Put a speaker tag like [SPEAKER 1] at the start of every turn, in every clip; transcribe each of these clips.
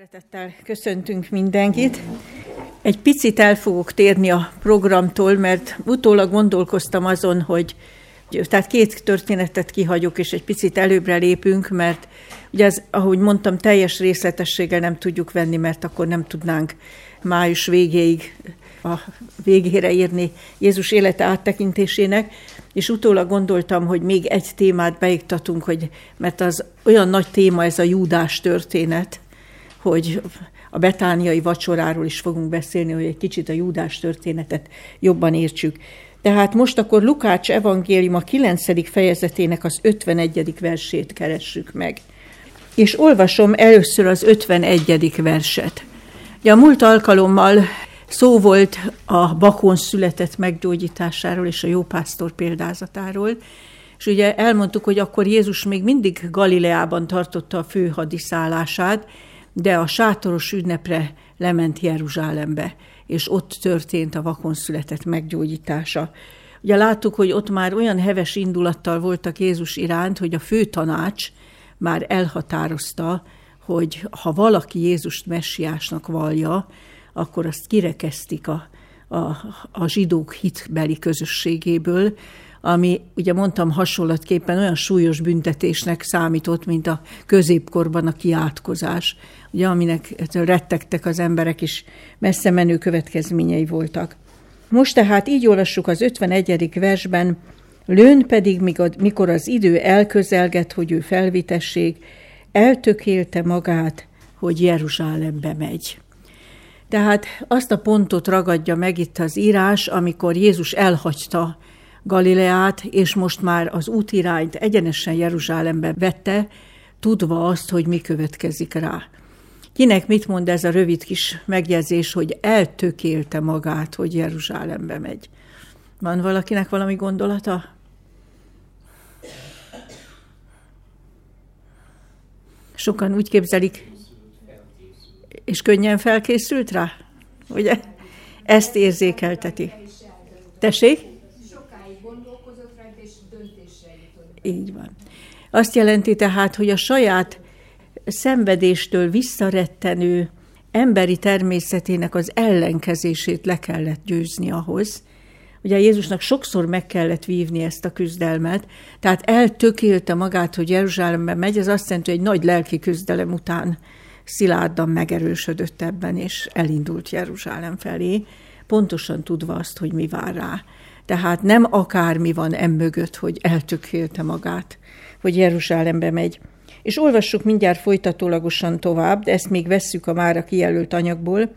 [SPEAKER 1] Szeretettel köszöntünk mindenkit. Egy picit el fogok térni a programtól, mert utólag gondolkoztam azon, hogy tehát két történetet kihagyok, és egy picit előbbre lépünk, mert ugye ez, ahogy mondtam, teljes részletességgel nem tudjuk venni, mert akkor nem tudnánk május végéig a végére írni Jézus élete áttekintésének, és utólag gondoltam, hogy még egy témát beiktatunk, mert az olyan nagy téma ez a Júdás történet, hogy a betániai vacsoráról is fogunk beszélni, hogy egy kicsit a Júdás történetet jobban értsük. Tehát most akkor Lukács evangélium a 9. fejezetének az 51. versét keressük meg. És olvasom először az 51. verset. Ugye a múlt alkalommal szó volt a bakón született meggyógyításáról és a jópásztor példázatáról, és ugye elmondtuk, hogy akkor Jézus még mindig Galileában tartotta a fő hadiszállását, de a sátoros ünnepre lement Jeruzsálembe, és ott történt a vakon született meggyógyítása. Ugye láttuk, hogy ott már olyan heves indulattal voltak Jézus iránt, hogy a főtanács már elhatározta, hogy ha valaki Jézust messiásnak vallja, akkor azt kirekesztik a zsidók hitbeli közösségéből, ami, ugye mondtam, hasonlatképpen olyan súlyos büntetésnek számított, mint a középkorban a kiátkozás, ugye, aminek rettegtek az emberek, és messze menő következményei voltak. Most tehát így olvassuk az 51. versben, lőn pedig, mikor az idő elközelgett, hogy ő felvitessék, eltökélte magát, hogy Jeruzsálembe megy. Tehát azt a pontot ragadja meg itt az írás, amikor Jézus elhagyta Galileát, és most már az útirányt egyenesen Jeruzsálembe vette, tudva azt, hogy mi következik rá. Kinek mit mond ez a rövid kis megjegyzés, hogy eltökélte magát, hogy Jeruzsálembe megy? Van valakinek valami gondolata? Sokan úgy képzelik, és könnyen felkészült rá? Ugye? Ezt érzékelteti. Tessék? Így van. Azt jelenti tehát, hogy a saját szenvedéstől visszarettenő emberi természetének az ellenkezését le kellett győzni ahhoz. Ugye Jézusnak sokszor meg kellett vívni ezt a küzdelmet, tehát eltökélte magát, hogy Jeruzsálembe megy, ez azt jelenti, hogy egy nagy lelki küzdelem után szilárdan megerősödött ebben, és elindult Jeruzsálem felé, pontosan tudva azt, hogy mi vár rá. Tehát nem akármi van emögött, hogy eltökélte magát, hogy Jeruzsálembe megy. És olvassuk mindjárt folytatólagosan tovább, de ezt még vesszük a mára kijelölt anyagból.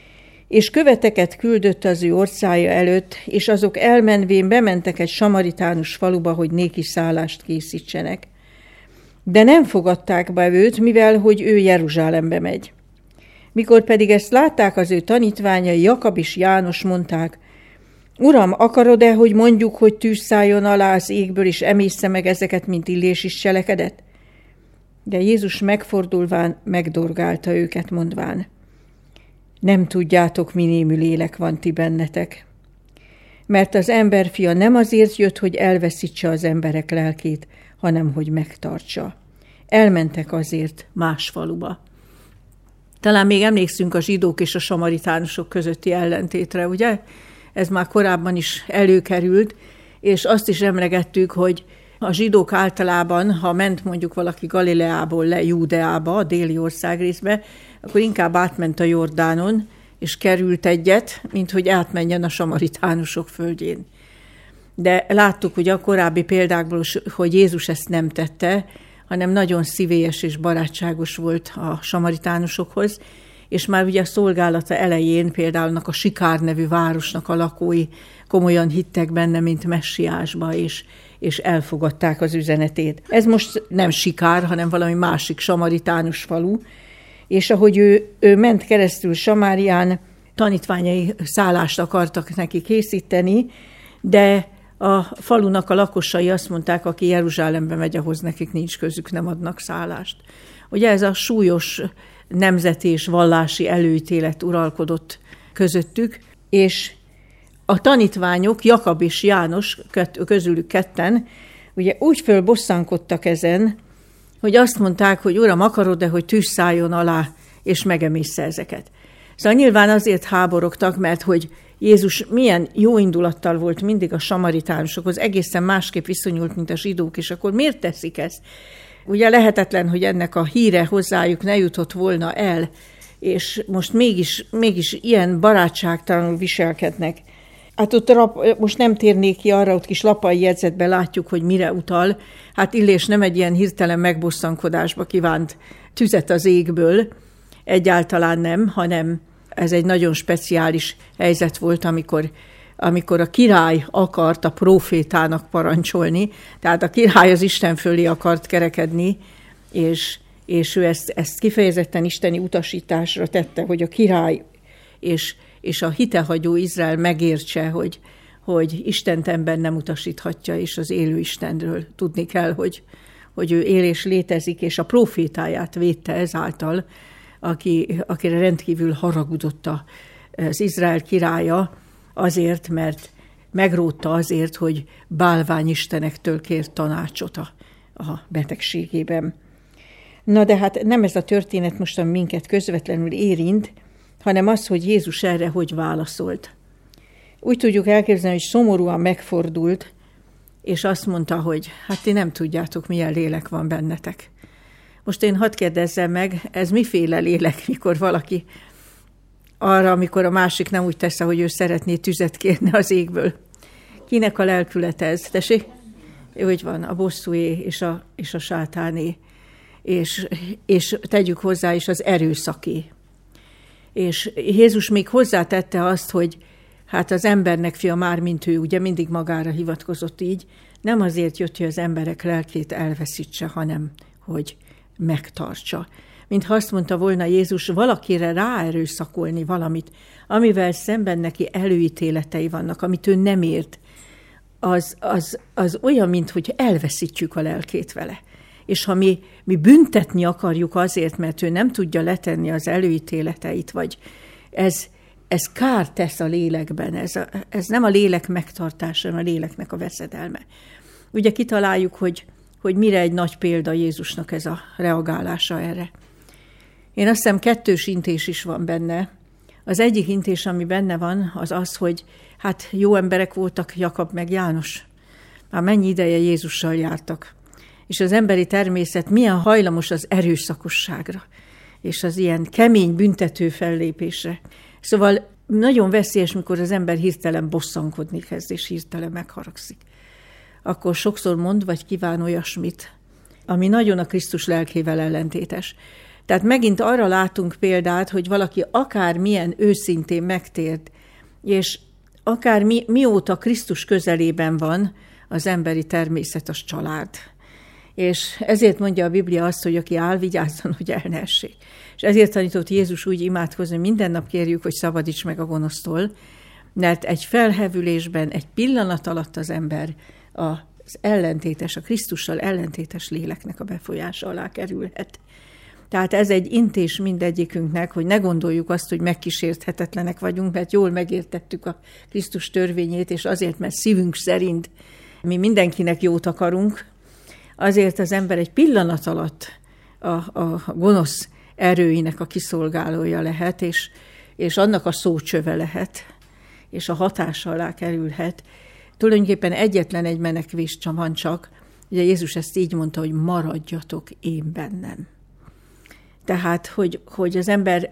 [SPEAKER 1] És követeket küldött az ő országa előtt, és azok elmenvén bementek egy samaritánus faluba, hogy néki szállást készítsenek. De nem fogadták be őt, mivel hogy ő Jeruzsálembe megy. Mikor pedig ezt látták az ő tanítványai, Jakab és János, mondták, Uram, akarod-e, hogy mondjuk, hogy tűz szálljon alá az égből, és emészze meg ezeket, mint Illés is cselekedett? De Jézus megfordulván megdorgálta őket, mondván, nem tudjátok, mi némű lélek van ti bennetek. Mert az emberfia nem azért jött, hogy elveszítse az emberek lelkét, hanem hogy megtartsa. Elmentek azért más faluba. Talán még emlékszünk a zsidók és a samaritánusok közötti ellentétre, ugye? Ez már korábban is előkerült, és azt is emlegettük, hogy a zsidók általában, ha ment mondjuk valaki Galileából le Júdeába, a déli országrészbe, akkor inkább átment a Jordánon, és került egyet, mint hogy átmenjen a samaritánusok földjén. De láttuk ugye a korábbi példákból, hogy Jézus ezt nem tette, hanem nagyon szívélyes és barátságos volt a samaritánusokhoz, és már ugye a szolgálata elején például a Sikár nevű városnak a lakói komolyan hittek benne, mint messiásba, és elfogadták az üzenetét. Ez most nem Sikár, hanem valami másik samaritánus falu, és ahogy ő ment keresztül Samárián, tanítványai szállást akartak neki készíteni, de a falunak a lakosai azt mondták, aki Jeruzsálembe megy, ahhoz nekik nincs közük, nem adnak szállást. Ugye ez a súlyos nemzeti és vallási előítélet uralkodott közöttük, és a tanítványok, Jakab és János, közülük ketten, ugye úgy fölbosszankodtak ezen, hogy azt mondták, hogy Uram, akarod-e, hogy tűz szálljon alá és megemészze ezeket. Szóval nyilván azért háborogtak, mert hogy Jézus milyen jó indulattal volt mindig a samaritánusokhoz, egészen másképp viszonyult, mint a zsidók, és akkor miért teszik ezt? Ugye lehetetlen, hogy ennek a híre hozzájuk ne jutott volna el, és most mégis ilyen barátságtalanul viselkednek. Hát ott most nem térnék ki arra, ott kis lapai jegyzetben látjuk, hogy mire utal. Hát Illés nem egy ilyen hirtelen megbosszankodásba kívánt tüzet az égből, egyáltalán nem, hanem ez egy nagyon speciális helyzet volt, amikor a király akart a prófétának parancsolni, tehát a király az Isten fölé akart kerekedni, és ő ezt kifejezetten isteni utasításra tette, hogy a király és a hitehagyó Izrael megértse, hogy Istent ember nem utasíthatja, és az élő Istenről tudni kell, hogy ő él és létezik, és a prófétáját védte ezáltal, akire rendkívül haragudott az Izrael királya, azért, mert megrótta azért, hogy bálványistenektől kért tanácsot a betegségében. Na de hát nem ez a történet most, ami minket közvetlenül érint, hanem az, hogy Jézus erre hogy válaszolt. Úgy tudjuk elképzelni, hogy szomorúan megfordult, és azt mondta, hogy hát ti nem tudjátok, milyen lélek van bennetek. Most én hadd kérdezzem meg, ez miféle lélek, mikor valaki arra, amikor a másik nem úgy tesz, hogy ő szeretné tüzet kérni az égből. Kinek a lelkülete ez? Tessék? Úgy van, a bosszúé és a sátáné. És tegyük hozzá is az erőszaké. És Jézus még hozzátette azt, hogy hát az embernek fia már, mint ő, ugye mindig magára hivatkozott így, nem azért jött, hogy az emberek lelkét elveszítse, hanem hogy megtartsa. Mintha azt mondta volna Jézus, valakire ráerőszakolni valamit, amivel szemben neki előítéletei vannak, amit ő nem ért, az olyan, mint hogy elveszítjük a lelkét vele. És ha mi büntetni akarjuk azért, mert ő nem tudja letenni az előítéleteit, vagy ez kárt tesz a lélekben, ez nem a lélek megtartása, hanem a léleknek a veszedelme. Ugye kitaláljuk, hogy mire egy nagy példa Jézusnak ez a reagálása erre. Én azt hiszem 2 intés is van benne. Az egyik intés, ami benne van, az az, hogy hát jó emberek voltak Jakab meg János. Már mennyi ideje Jézussal jártak. És az emberi természet milyen hajlamos az erőszakosságra, és az ilyen kemény büntető fellépésre. Szóval nagyon veszélyes, mikor az ember hirtelen bosszankodni kezd, és hirtelen megharagszik. Akkor sokszor mond, vagy kíván olyasmit, ami nagyon a Krisztus lelkével ellentétes. Tehát megint arra látunk példát, hogy valaki akár milyen őszintén megtért, és akár mióta Krisztus közelében van, az emberi természet az család. És ezért mondja a Biblia azt, hogy aki áll, vigyázzon, hogy el ne essék. És ezért tanított Jézus úgy imádkozni, hogy minden nap kérjük, hogy szabadíts meg a gonosztól, mert egy felhevülésben, egy pillanat alatt az ember az ellentétes, a Krisztussal ellentétes léleknek a befolyása alá kerülhet. Tehát ez egy intés mindegyikünknek, hogy ne gondoljuk azt, hogy megkísérthetetlenek vagyunk, mert jól megértettük a Krisztus törvényét, és azért, mert szívünk szerint mi mindenkinek jót akarunk, azért az ember egy pillanat alatt a gonosz erőinek a kiszolgálója lehet, és annak a szócsöve lehet, és a hatása alá kerülhet. Tulajdonképpen egyetlen egy menekvés van csak, ugye Jézus ezt így mondta, hogy maradjatok én bennem. Tehát, hogy az ember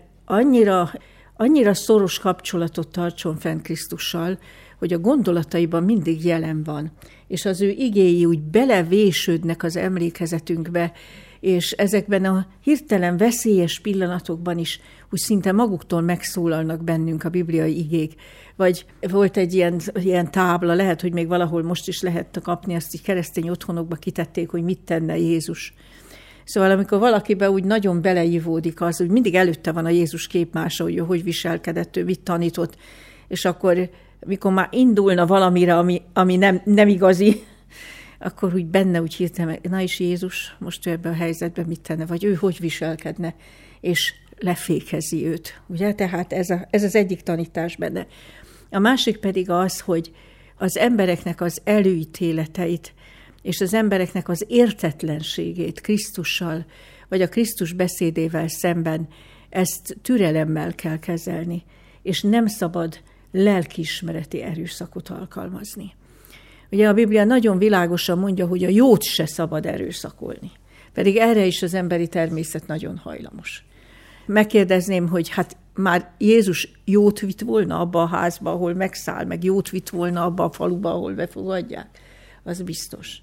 [SPEAKER 1] annyira szoros kapcsolatot tartson fenn Krisztussal, hogy a gondolataiban mindig jelen van, és az ő igéi úgy belevésődnek az emlékezetünkbe, és ezekben a hirtelen veszélyes pillanatokban is úgy szinte maguktól megszólalnak bennünk a bibliai igék. Vagy volt egy ilyen tábla, lehet, hogy még valahol most is lehet kapni, azt így keresztény otthonokba kitették, hogy mit tenne Jézus. Szóval amikor valakiben úgy nagyon beleivódik az, hogy mindig előtte van a Jézus képmása, hogy viselkedett, ő mit tanított, és akkor mikor már indulna valamire, ami nem igazi, akkor úgy benne úgy hirtelen, na is Jézus most ő ebben a helyzetben mit tenne, vagy ő hogy viselkedne, és lefékezi őt. Ugye? Tehát ez az egyik tanítás benne. A másik pedig az, hogy az embereknek az előítéleteit, és az embereknek az értetlenségét Krisztussal, vagy a Krisztus beszédével szemben ezt türelemmel kell kezelni, és nem szabad lelkiismereti erőszakot alkalmazni. Ugye a Biblia nagyon világosan mondja, hogy a jót se szabad erőszakolni, pedig erre is az emberi természet nagyon hajlamos. Megkérdezném, hogy hát már Jézus jót vitt volna abba a házba, ahol megszáll, meg jót vitt volna abba a faluba, ahol befogadják, az biztos.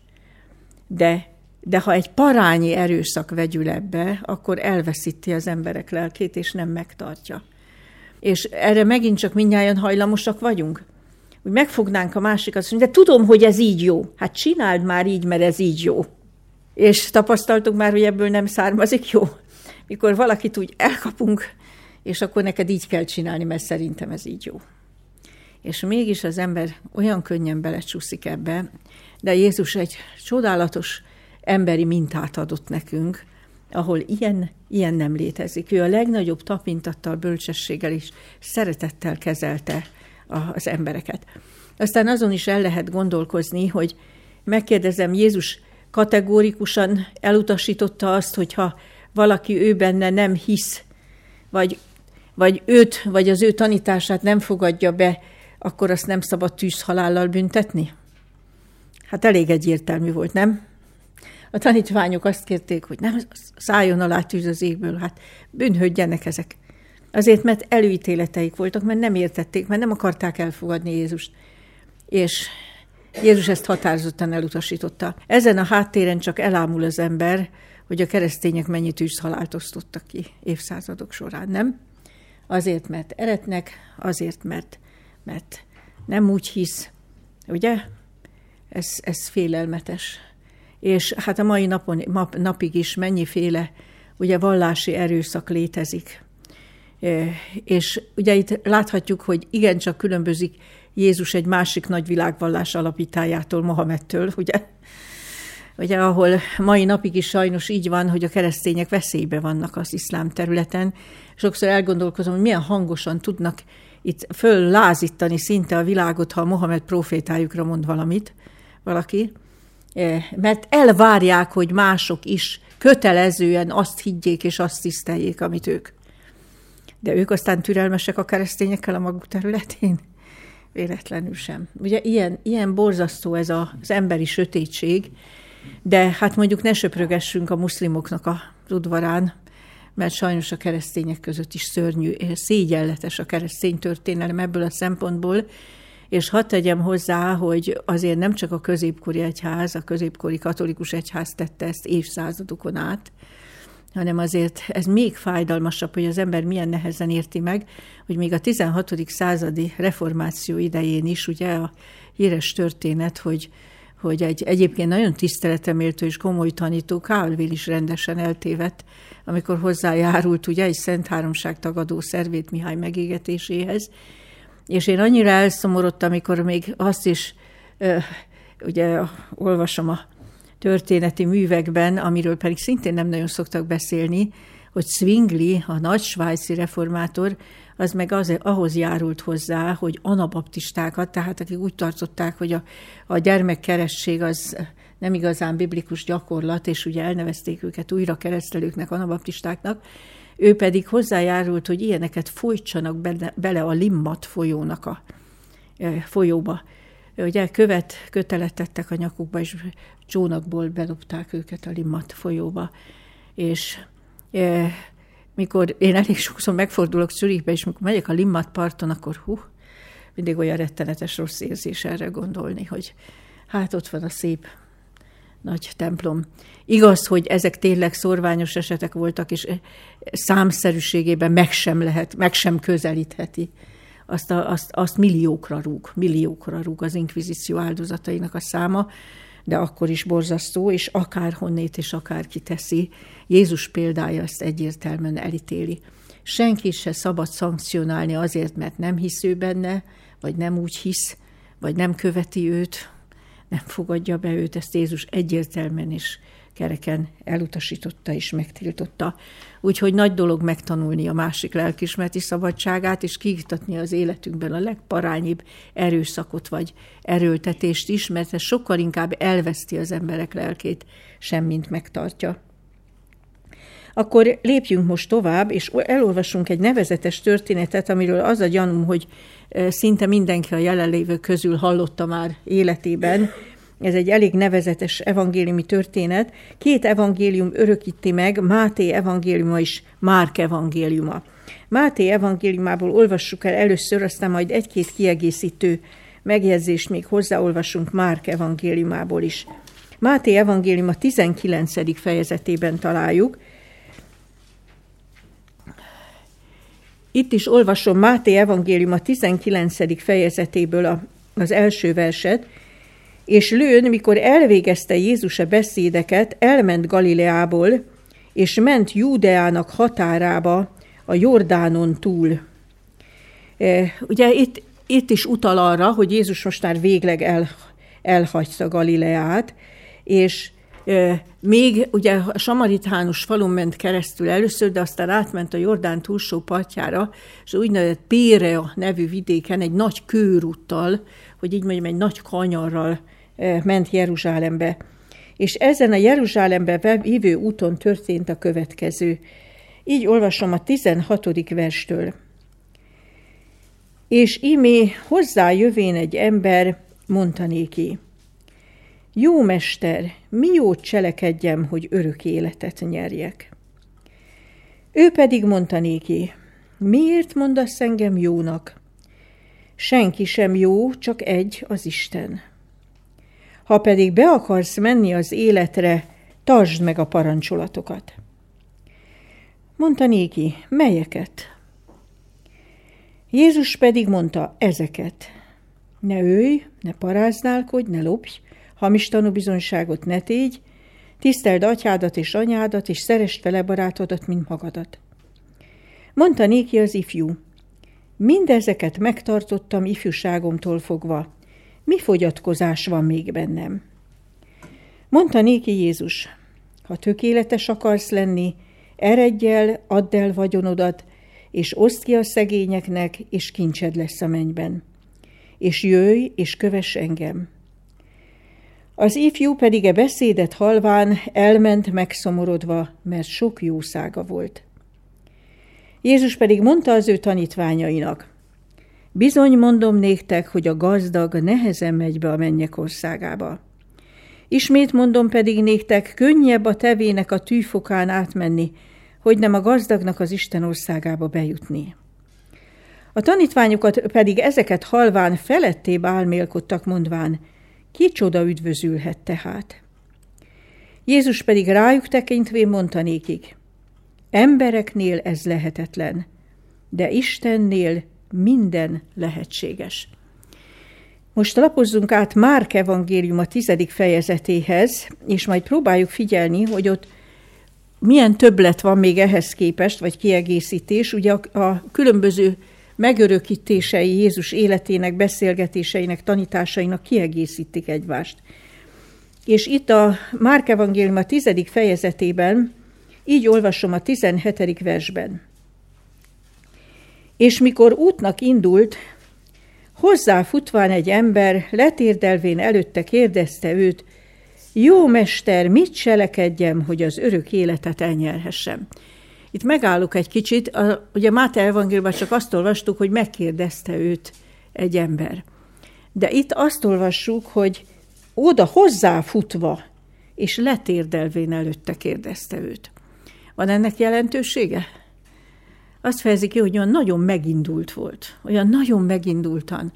[SPEAKER 1] De ha egy parányi erőszak vegyül ebbe, akkor elveszíti az emberek lelkét, és nem megtartja. És erre megint csak mindnyájan hajlamosak vagyunk. Úgy megfognánk a másikat, azt mondja, de tudom, hogy ez így jó. Hát csináld már így, mert ez így jó. És tapasztaltuk már, hogy ebből nem származik jó. Mikor valakit úgy elkapunk, és akkor neked így kell csinálni, mert szerintem ez így jó. És mégis az ember olyan könnyen belecsúszik ebbe, de Jézus egy csodálatos emberi mintát adott nekünk, ahol ilyen nem létezik. Ő a legnagyobb tapintattal, bölcsességgel és szeretettel kezelte az embereket. Aztán azon is el lehet gondolkozni, hogy megkérdezem, Jézus kategórikusan elutasította azt, hogyha valaki ő benne nem hisz, vagy őt, vagy az ő tanítását nem fogadja be, akkor azt nem szabad tűzhalállal büntetni? Hát elég egyértelmű volt, nem? A tanítványok azt kérték, hogy nem szálljon alá tűz az égből, hát bűnhődjenek ezek. Azért, mert előítéleteik voltak, mert nem értették, mert nem akarták elfogadni Jézust. És Jézus ezt határozottan elutasította. Ezen a háttéren csak elámul az ember, hogy a keresztények mennyi tűzhalált osztottak ki évszázadok során, nem? Azért, mert eretnek, azért, mert nem úgy hisz, ugye? Ez félelmetes. És hát a mai napig is mennyiféle ugye vallási erőszak létezik. És ugye itt láthatjuk, hogy igencsak különbözik Jézus egy másik nagy világvallás alapítájától, Mohamedtől, ugye, ahol mai napig is sajnos így van, hogy a keresztények veszélybe vannak az iszlám területen. Sokszor elgondolkozom, hogy milyen hangosan tudnak itt föllázítani szinte a világot, ha a Mohamed profétájukra mond valaki, mert elvárják, hogy mások is kötelezően azt higgyék és azt tiszteljék, amit ők. De ők aztán türelmesek a keresztényekkel a maguk területén? Véletlenül sem. Ugye ilyen borzasztó ez az emberi sötétség, de hát mondjuk ne söprögessünk a muszlimoknak a udvarán, mert sajnos a keresztények között is szörnyű, szégyenletes a keresztény történelem ebből a szempontból, és hadd tegyem hozzá, hogy azért nem csak a középkori egyház, a középkori katolikus egyház tette ezt évszázadokon át, hanem azért ez még fájdalmasabb, hogy az ember milyen nehezen érti meg, hogy még a 16. századi reformáció idején is, ugye a híres történet, hogy egy egyébként nagyon tiszteleteméltó és komoly tanító, Calvin is rendesen eltévedt, amikor hozzájárult ugye egy Szent Háromság tagadó Szervét Mihály megégetéséhez. És én annyira elszomorodtam, amikor még azt is ugye olvasom a történeti művekben, amiről pedig szintén nem nagyon szoktak beszélni, hogy Zwingli, a nagy svájci reformátor, az meg ahhoz járult hozzá, hogy anabaptistákat, tehát akik úgy tartották, hogy a gyermekkeresztség az nem igazán biblikus gyakorlat, és ugye elnevezték őket újra keresztelőknek, anabaptistáknak, ő pedig hozzájárult, hogy ilyeneket folytsanak bele a Limmat folyónak a folyóba. Ugye kötelet tettek a nyakukba, és csónakból bedobták őket a Limmat folyóba. És mikor én elég sokszor megfordulok Zürichbe, és mikor megyek a Limmat parton, akkor mindig olyan rettenetes rossz érzés erre gondolni, hogy hát ott van a szép nagy templom. Igaz, hogy ezek tényleg szorványos esetek voltak, és számszerűségében meg sem közelítheti. Azt milliókra rúg az inkvizíció áldozatainak a száma, de akkor is borzasztó, és akár honnét és akár kiteszi. Jézus példája ezt egyértelműen elítéli. Senki se szabad szankcionálni azért, mert nem hisz ő benne, vagy nem úgy hisz, vagy nem követi őt, nem fogadja be őt, ezt Jézus egyértelműen és kereken elutasította és megtiltotta. Úgyhogy nagy dolog megtanulni a másik lelkiismereti szabadságát, és kiiktatni az életünkben a legparányibb erőszakot vagy erőltetést is, mert ez sokkal inkább elveszti az emberek lelkét, semmint megtartja. Akkor lépjünk most tovább, és elolvasunk egy nevezetes történetet, amiről az a gyanúm, hogy szinte mindenki a jelenlévők közül hallotta már életében. Ez egy elég nevezetes evangéliumi történet. 2 evangélium örökíti meg, Máté evangéliuma és Márk evangéliuma. Máté evangéliumából olvassuk el először, aztán majd 1-2 kiegészítő megjegyzést még hozzáolvasunk Márk evangéliumából is. Máté evangéliuma 19. fejezetében találjuk. Itt is olvasom Máté evangéliuma 19. fejezetéből az első verset, és lőn, mikor elvégezte Jézus a beszédeket, elment Galileából, és ment Júdeának határába, a Jordánon túl. Ugye itt is utal arra, hogy Jézus most már végleg elhagyta Galileát, és még ugye a samaritánus falun ment keresztül először, de aztán átment a Jordán túlsó partjára, és úgynevezett Pérea nevű vidéken egy nagy körúttal, hogy így mondjam, egy nagy kanyarral ment Jeruzsálembe. És ezen a Jeruzsálembe vívő úton történt a következő. Így olvasom a 16. verstől. És ímé hozzájövén egy ember, mondta néki: Jó mester, mi jót cselekedjem, hogy örök életet nyerjek? Ő pedig mondta néki: Miért mondasz engem jónak? Senki sem jó, csak egy, az Isten. Ha pedig be akarsz menni az életre, tartsd meg a parancsolatokat. Mondta néki: Melyeket? Jézus pedig mondta: Ezeket. Ne ölj, ne paráználkodj, ne lopj, hamis tanúbizonyságot ne tégy, tiszteld atyádat és anyádat, és szeresd fele barátodat, mint magadat. Mondta néki az ifjú: Mindezeket megtartottam ifjúságomtól fogva. Mi fogyatkozás van még bennem? Mondta néki Jézus: Ha tökéletes akarsz lenni, eredj el, add el vagyonodat, és oszd ki a szegényeknek, és kincsed lesz a mennyben. És jöjj, és kövess engem. Az ifjú pedig e beszédet halván elment megszomorodva, mert sok jószága volt. Jézus pedig mondta az ő tanítványainak: Bizony mondom néktek, hogy a gazdag nehezen megy be a mennyek országába. Ismét mondom pedig néktek, könnyebb a tevének a tűfokán átmenni, hogy nem a gazdagnak az Isten országába bejutni. A tanítványokat pedig ezeket halván felettébb álmélkodtak, mondván: Kicsoda üdvözülhet tehát? Jézus pedig rájuk tekintvén mondta nékik: Embereknél ez lehetetlen, de Istennél minden lehetséges. Most lapozzunk át Márk evangéliuma 10. fejezetéhez, és majd próbáljuk figyelni, hogy ott milyen többlet van még ehhez képest, vagy kiegészítés. Ugye a különböző megörökítései Jézus életének, beszélgetéseinek, tanításainak kiegészítik egymást. És itt a Márk evangéliuma 10. fejezetében így olvasom a 17. versben. És mikor útnak indult, hozzáfutván egy ember, letérdelvén előtte kérdezte őt: Jó mester, mit cselekedjem, hogy az örök életet elnyerhessem? Itt megállok egy kicsit, ugye Máté evangéliumban csak azt olvastuk, hogy megkérdezte őt egy ember. De itt azt olvassuk, hogy oda hozzáfutva, és letérdelvén előtte kérdezte őt. Van ennek jelentősége? Azt fejezi ki, hogy olyan nagyon megindult volt, olyan nagyon megindultan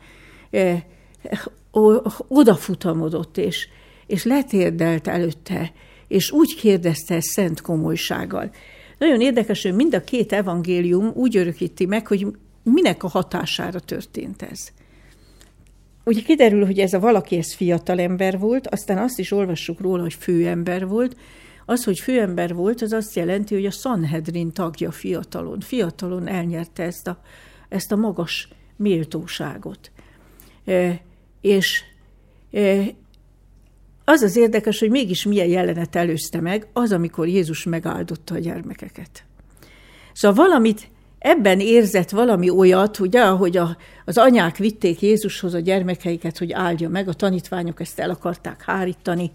[SPEAKER 1] odafutamodott, és letérdelt előtte, és úgy kérdezte szent komolysággal. Nagyon érdekes, hogy mind a 2 evangélium úgy örökíti meg, hogy minek a hatására történt ez. Ugye kiderül, hogy ez a valaki, ez fiatal ember volt, aztán azt is olvassuk róla, hogy főember volt. Az, hogy főember volt, az azt jelenti, hogy a Sanhedrin tagja fiatalon elnyerte ezt a magas méltóságot. És az az érdekes, hogy mégis milyen jelenet előzte meg, az, amikor Jézus megáldotta a gyermekeket. Szóval valamit ebben érzett, valami olyat, ugye, ahogy az anyák vitték Jézushoz a gyermekeiket, hogy áldja meg, a tanítványok ezt el akarták hárítani,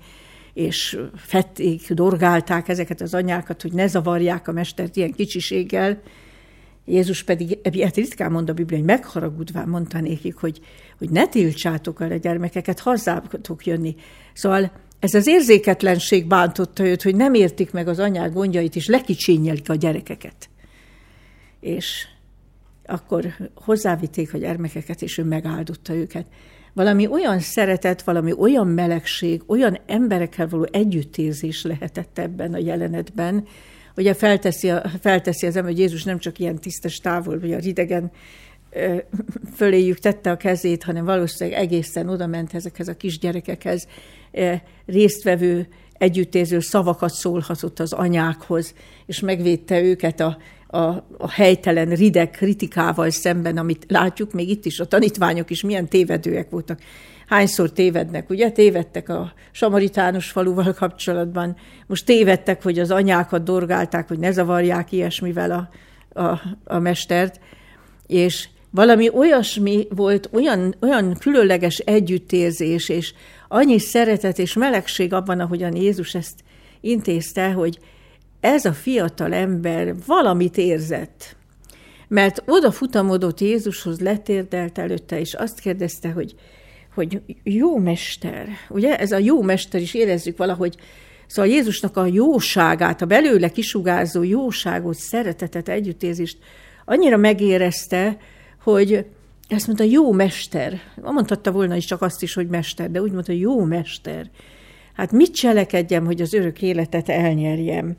[SPEAKER 1] és fették, dorgálták ezeket az anyákat, hogy ne zavarják a mestert ilyen kicsiséggel. Jézus pedig, ilyet ritkán mond a Biblia, hogy megharagudván mondta nékik, hogy ne tiltsátok el a gyermekeket, hozzátok jönni. Szóval ez az érzéketlenség bántotta őt, hogy nem értik meg az anyák gondjait, és lekicsínyelik a gyerekeket. És akkor hozzávitték a gyermekeket, és ő megáldotta őket. Valami olyan szeretet, valami olyan melegség, olyan emberekkel való együttérzés lehetett ebben a jelenetben, ugye felteszi az ember, hogy Jézus nem csak ilyen tisztes távol, vagy a ridegen föléjük tette a kezét, hanem valószínűleg egészen oda ment ezekhez a kisgyerekekhez, résztvevő, együttérző szavakat szólhatott az anyákhoz, és megvédte őket a helytelen, rideg kritikával szemben, amit látjuk még itt is, a tanítványok is milyen tévedőek voltak. Hányszor tévednek, ugye? Tévedtek a samaritánus faluval kapcsolatban. Most tévedtek, hogy az anyákat dorgálták, hogy ne zavarják ilyesmivel a mestert. És valami olyasmi volt, olyan különleges együttérzés, és annyi szeretet és melegség abban, ahogyan Jézus ezt intézte, hogy ez a fiatal ember valamit érzett. Mert odafutamodott Jézushoz, letérdelt előtte, és azt kérdezte, hogy jó mester, ugye? Ez a jó mester is érezzük valahogy, szóval Jézusnak a jóságát, a belőle kisugárzó jóságot, szeretetet, együttérzést annyira megérezte, hogy ezt mondta, jó mester. Mondhatta volna is csak azt is, hogy mester, de úgy mondta, jó mester. Hát mit cselekedjem, hogy az örök életet elnyerjem?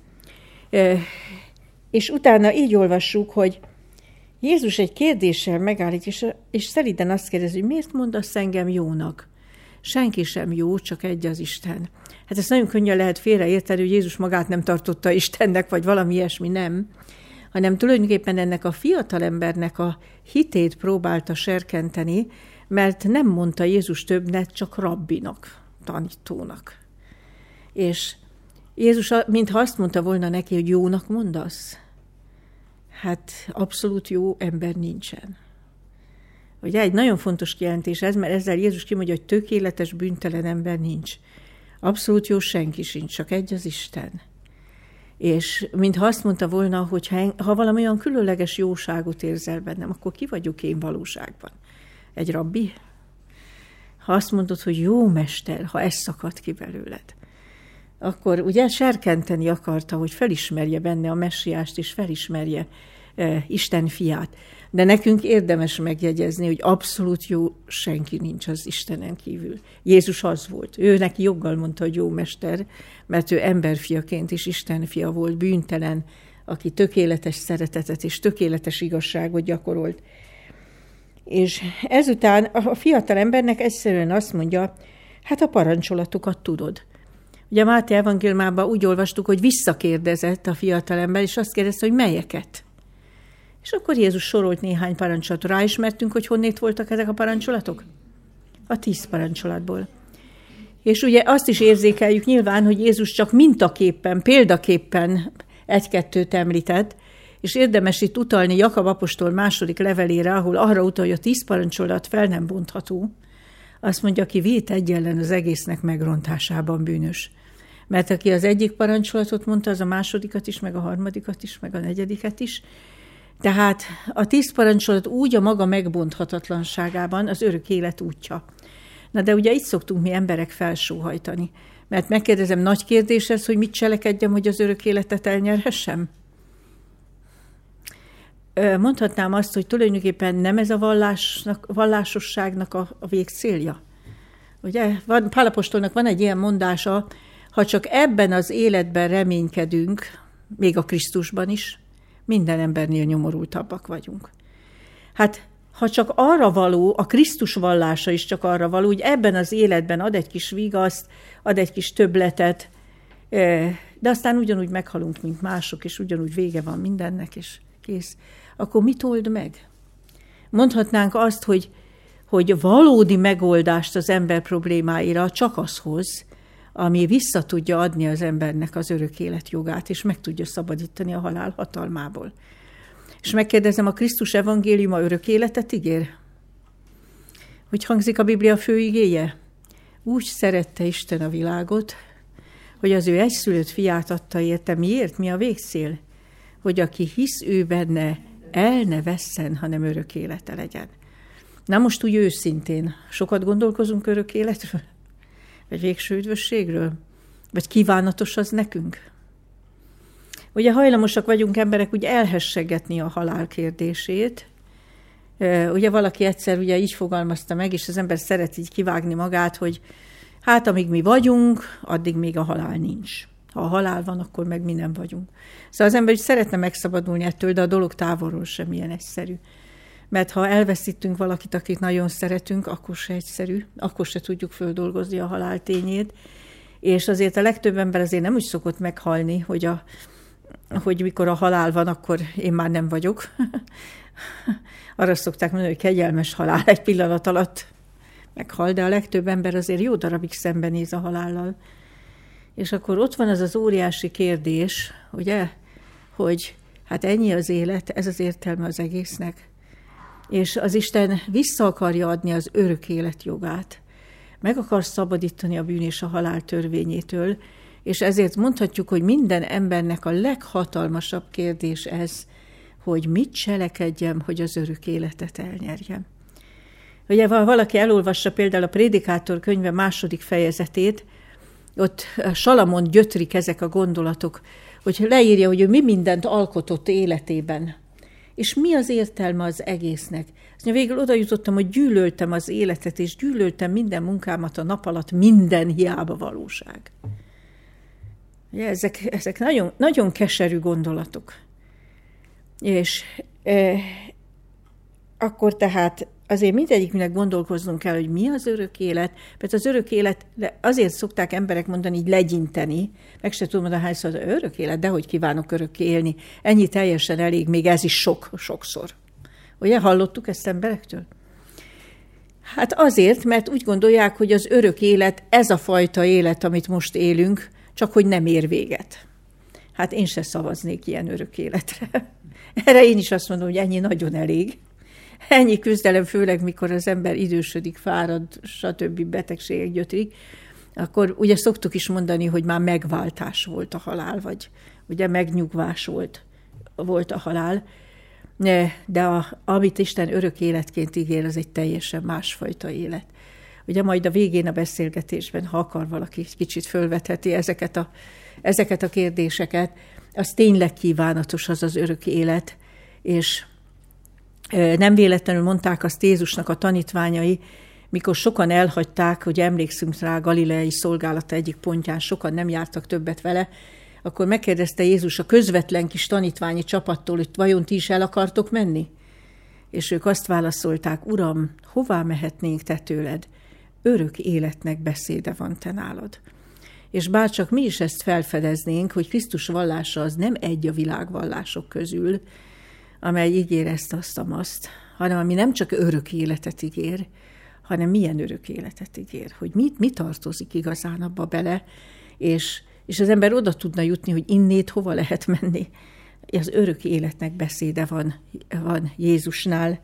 [SPEAKER 1] És utána így olvassuk, hogy Jézus egy kérdéssel megállít, és szelíden azt kérdezi, hogy miért mondasz engem jónak? Senki sem jó, csak egy az Isten. Hát ezt nagyon könnyen lehet félreérteni, hogy Jézus magát nem tartotta Istennek, vagy valami ilyesmi, nem, hanem tulajdonképpen ennek a fiatalembernek a hitét próbálta serkenteni, mert nem mondta Jézus többnek, csak rabbinak, tanítónak. És Jézus, mintha azt mondta volna neki, hogy jónak mondasz, hát abszolút jó ember nincsen. Ugye egy nagyon fontos kijelentés ez, mert ezzel Jézus kimondja, hogy tökéletes, bűntelen ember nincs. Abszolút jó senki sincs, csak egy az Isten. És mintha azt mondta volna, hogy ha valami olyan különleges jóságot érzel bennem, akkor ki vagyok én valóságban? Egy rabbi? Ha azt mondod, hogy jó mester, ha ez szakad ki belőled, akkor ugye serkenteni akarta, hogy felismerje benne a messiást, és felismerje Isten fiát. De nekünk érdemes megjegyezni, hogy abszolút jó senki nincs az Istenen kívül. Jézus az volt. Ő neki joggal mondta, hogy jó mester, mert ő emberfiaként is Isten fia volt, bűntelen, aki tökéletes szeretetet és tökéletes igazságot gyakorolt. És ezután a fiatal embernek egyszerűen azt mondja, hát a parancsolatokat tudod. Ugye Máté evangéliumában úgy olvastuk, hogy visszakérdezett a fiatalember, és azt kérdezte, hogy melyeket. És akkor Jézus sorolt néhány parancsolatot. Ráismertünk, hogy honnét voltak ezek a parancsolatok? A 10 parancsolatból. És ugye azt is érzékeljük nyilván, hogy Jézus csak mintaképpen, példaképpen egy-kettőt említett, és érdemes itt utalni Jakab apostol második levelére, ahol arra utal, hogy a 10 parancsolat fel nem bontható. Azt mondja, aki vét egyenlen az egésznek megrontásában bűnös. Mert aki az egyik parancsolatot mondta, az a másodikat is, meg a harmadikat is, meg a negyediket is. Tehát a 10 parancsolat úgy a maga megbonthatatlanságában az örök élet útja. Na de ugye itt szoktunk mi emberek felsóhajtani. Mert megkérdezem, nagy kérdés ez, hogy mit cselekedjem, hogy az örök életet elnyerhessem? Mondhatnám azt, hogy tulajdonképpen nem ez a vallásosságnak a végcélja. Ugye Pál apostolnak van egy ilyen mondása, ha csak ebben az életben reménykedünk, még a Krisztusban is, minden embernél nyomorultabbak vagyunk. Hát, ha csak arra való, a Krisztus vallása is csak arra való, hogy ebben az életben ad egy kis vigaszt, ad egy kis többletet, de aztán ugyanúgy meghalunk, mint mások, és ugyanúgy vége van mindennek, és kész. Akkor mit old meg? Mondhatnánk azt, hogy valódi megoldást az ember problémáira csak az hoz, ami vissza tudja adni az embernek az örök élet jogát, és meg tudja szabadítani a halál hatalmából. És megkérdezem, a Krisztus evangéliuma örök életet ígér? Hogy hangzik a Biblia fő igéje? Úgy szerette Isten a világot, hogy az ő egyszülött fiát adta érte. Miért? Mi a végcél? Hogy aki hisz ő benne, el ne vesszen, hanem örök élete legyen. Na most úgy őszintén, sokat gondolkozunk örök életről? Vagy végső üdvösségről? Vagy kívánatos az nekünk? Ugye hajlamosak vagyunk emberek úgy elhessegetni a halál kérdését. Ugye valaki egyszer ugye így fogalmazta meg, és az ember szeret így kivágni magát, hogy hát amíg mi vagyunk, addig még a halál nincs. Ha a halál van, akkor meg mi nem vagyunk. Szóval az ember is szeretne megszabadulni ettől, de a dolog távolról sem ilyen egyszerű. Mert ha elveszítünk valakit, akit nagyon szeretünk, akkor se egyszerű, akkor se tudjuk földolgozni a halál tényét. És azért a legtöbb ember azért nem úgy szokott meghalni, hogy mikor a halál van, akkor én már nem vagyok. Arra szokták mondani, hogy kegyelmes halál, egy pillanat alatt meghal, de a legtöbb ember azért jó darabig szembenéz a halállal. És akkor ott van az az óriási kérdés, ugye, hogy hát ennyi az élet, ez az értelme az egésznek. És az Isten vissza akarja adni az örök élet jogát. Meg akar szabadítani a bűn és a halál törvényétől, és ezért mondhatjuk, hogy minden embernek a leghatalmasabb kérdés ez, hogy mit cselekedjem, hogy az örök életet elnyerjem. Ugye valaki elolvassa például a Prédikátor könyve 2. fejezetét, ott Salamon gyötrik ezek a gondolatok, hogy leírja, hogy ő mi mindent alkotott életében. És mi az értelme az egésznek? Aztán végül oda jutottam, hogy gyűlöltem az életet, és gyűlöltem minden munkámat a nap alatt, minden hiába valóság. Ugye, ezek nagyon, nagyon keserű gondolatok. És akkor tehát azért mindegyiknek gondolkoznunk kell, hogy mi az örök élet, mert az örök élet, azért szokták emberek mondani, így legyinteni, meg se tudom mondani, hányszor, az örök élet, de hogy kívánok örökké élni, ennyi teljesen elég, még ez is sokszor. Ugye, hallottuk ezt emberektől? Hát azért, mert úgy gondolják, hogy az örök élet, ez a fajta élet, amit most élünk, csak hogy nem ér véget. Hát én se szavaznék ilyen örök életre. Erre én is azt mondom, hogy ennyi nagyon elég. Ennyi küzdelem, főleg mikor az ember idősödik, fárad, stb. Betegségek gyötrik, akkor ugye szoktuk is mondani, hogy már megváltás volt a halál, vagy ugye megnyugvás volt a halál, de amit Isten örök életként ígér, az egy teljesen másfajta élet. Ugye majd a végén a beszélgetésben, ha akar valaki kicsit fölvetheti ezeket a kérdéseket, az tényleg kívánatos az az örök élet, és nem véletlenül mondták azt Jézusnak a tanítványai, mikor sokan elhagyták, hogy emlékszünk rá galileai szolgálata egyik pontján, sokan nem jártak többet vele, akkor megkérdezte Jézus a közvetlen kis tanítványi csapattól, hogy vajon ti is el akartok menni? És ők azt válaszolták, Uram, hová mehetnénk te tőled? Örök életnek beszéde van te nálad. És bárcsak mi is ezt felfedeznénk, hogy Krisztus vallása az nem egy a világvallások közül, amely ígér ezt, azt, hanem ami nem csak örök életet ígér, hanem milyen örök életet ígér, hogy mi tartozik igazán abba bele, és az ember oda tudna jutni, hogy innét hova lehet menni. Az örök életnek beszéde van Jézusnál.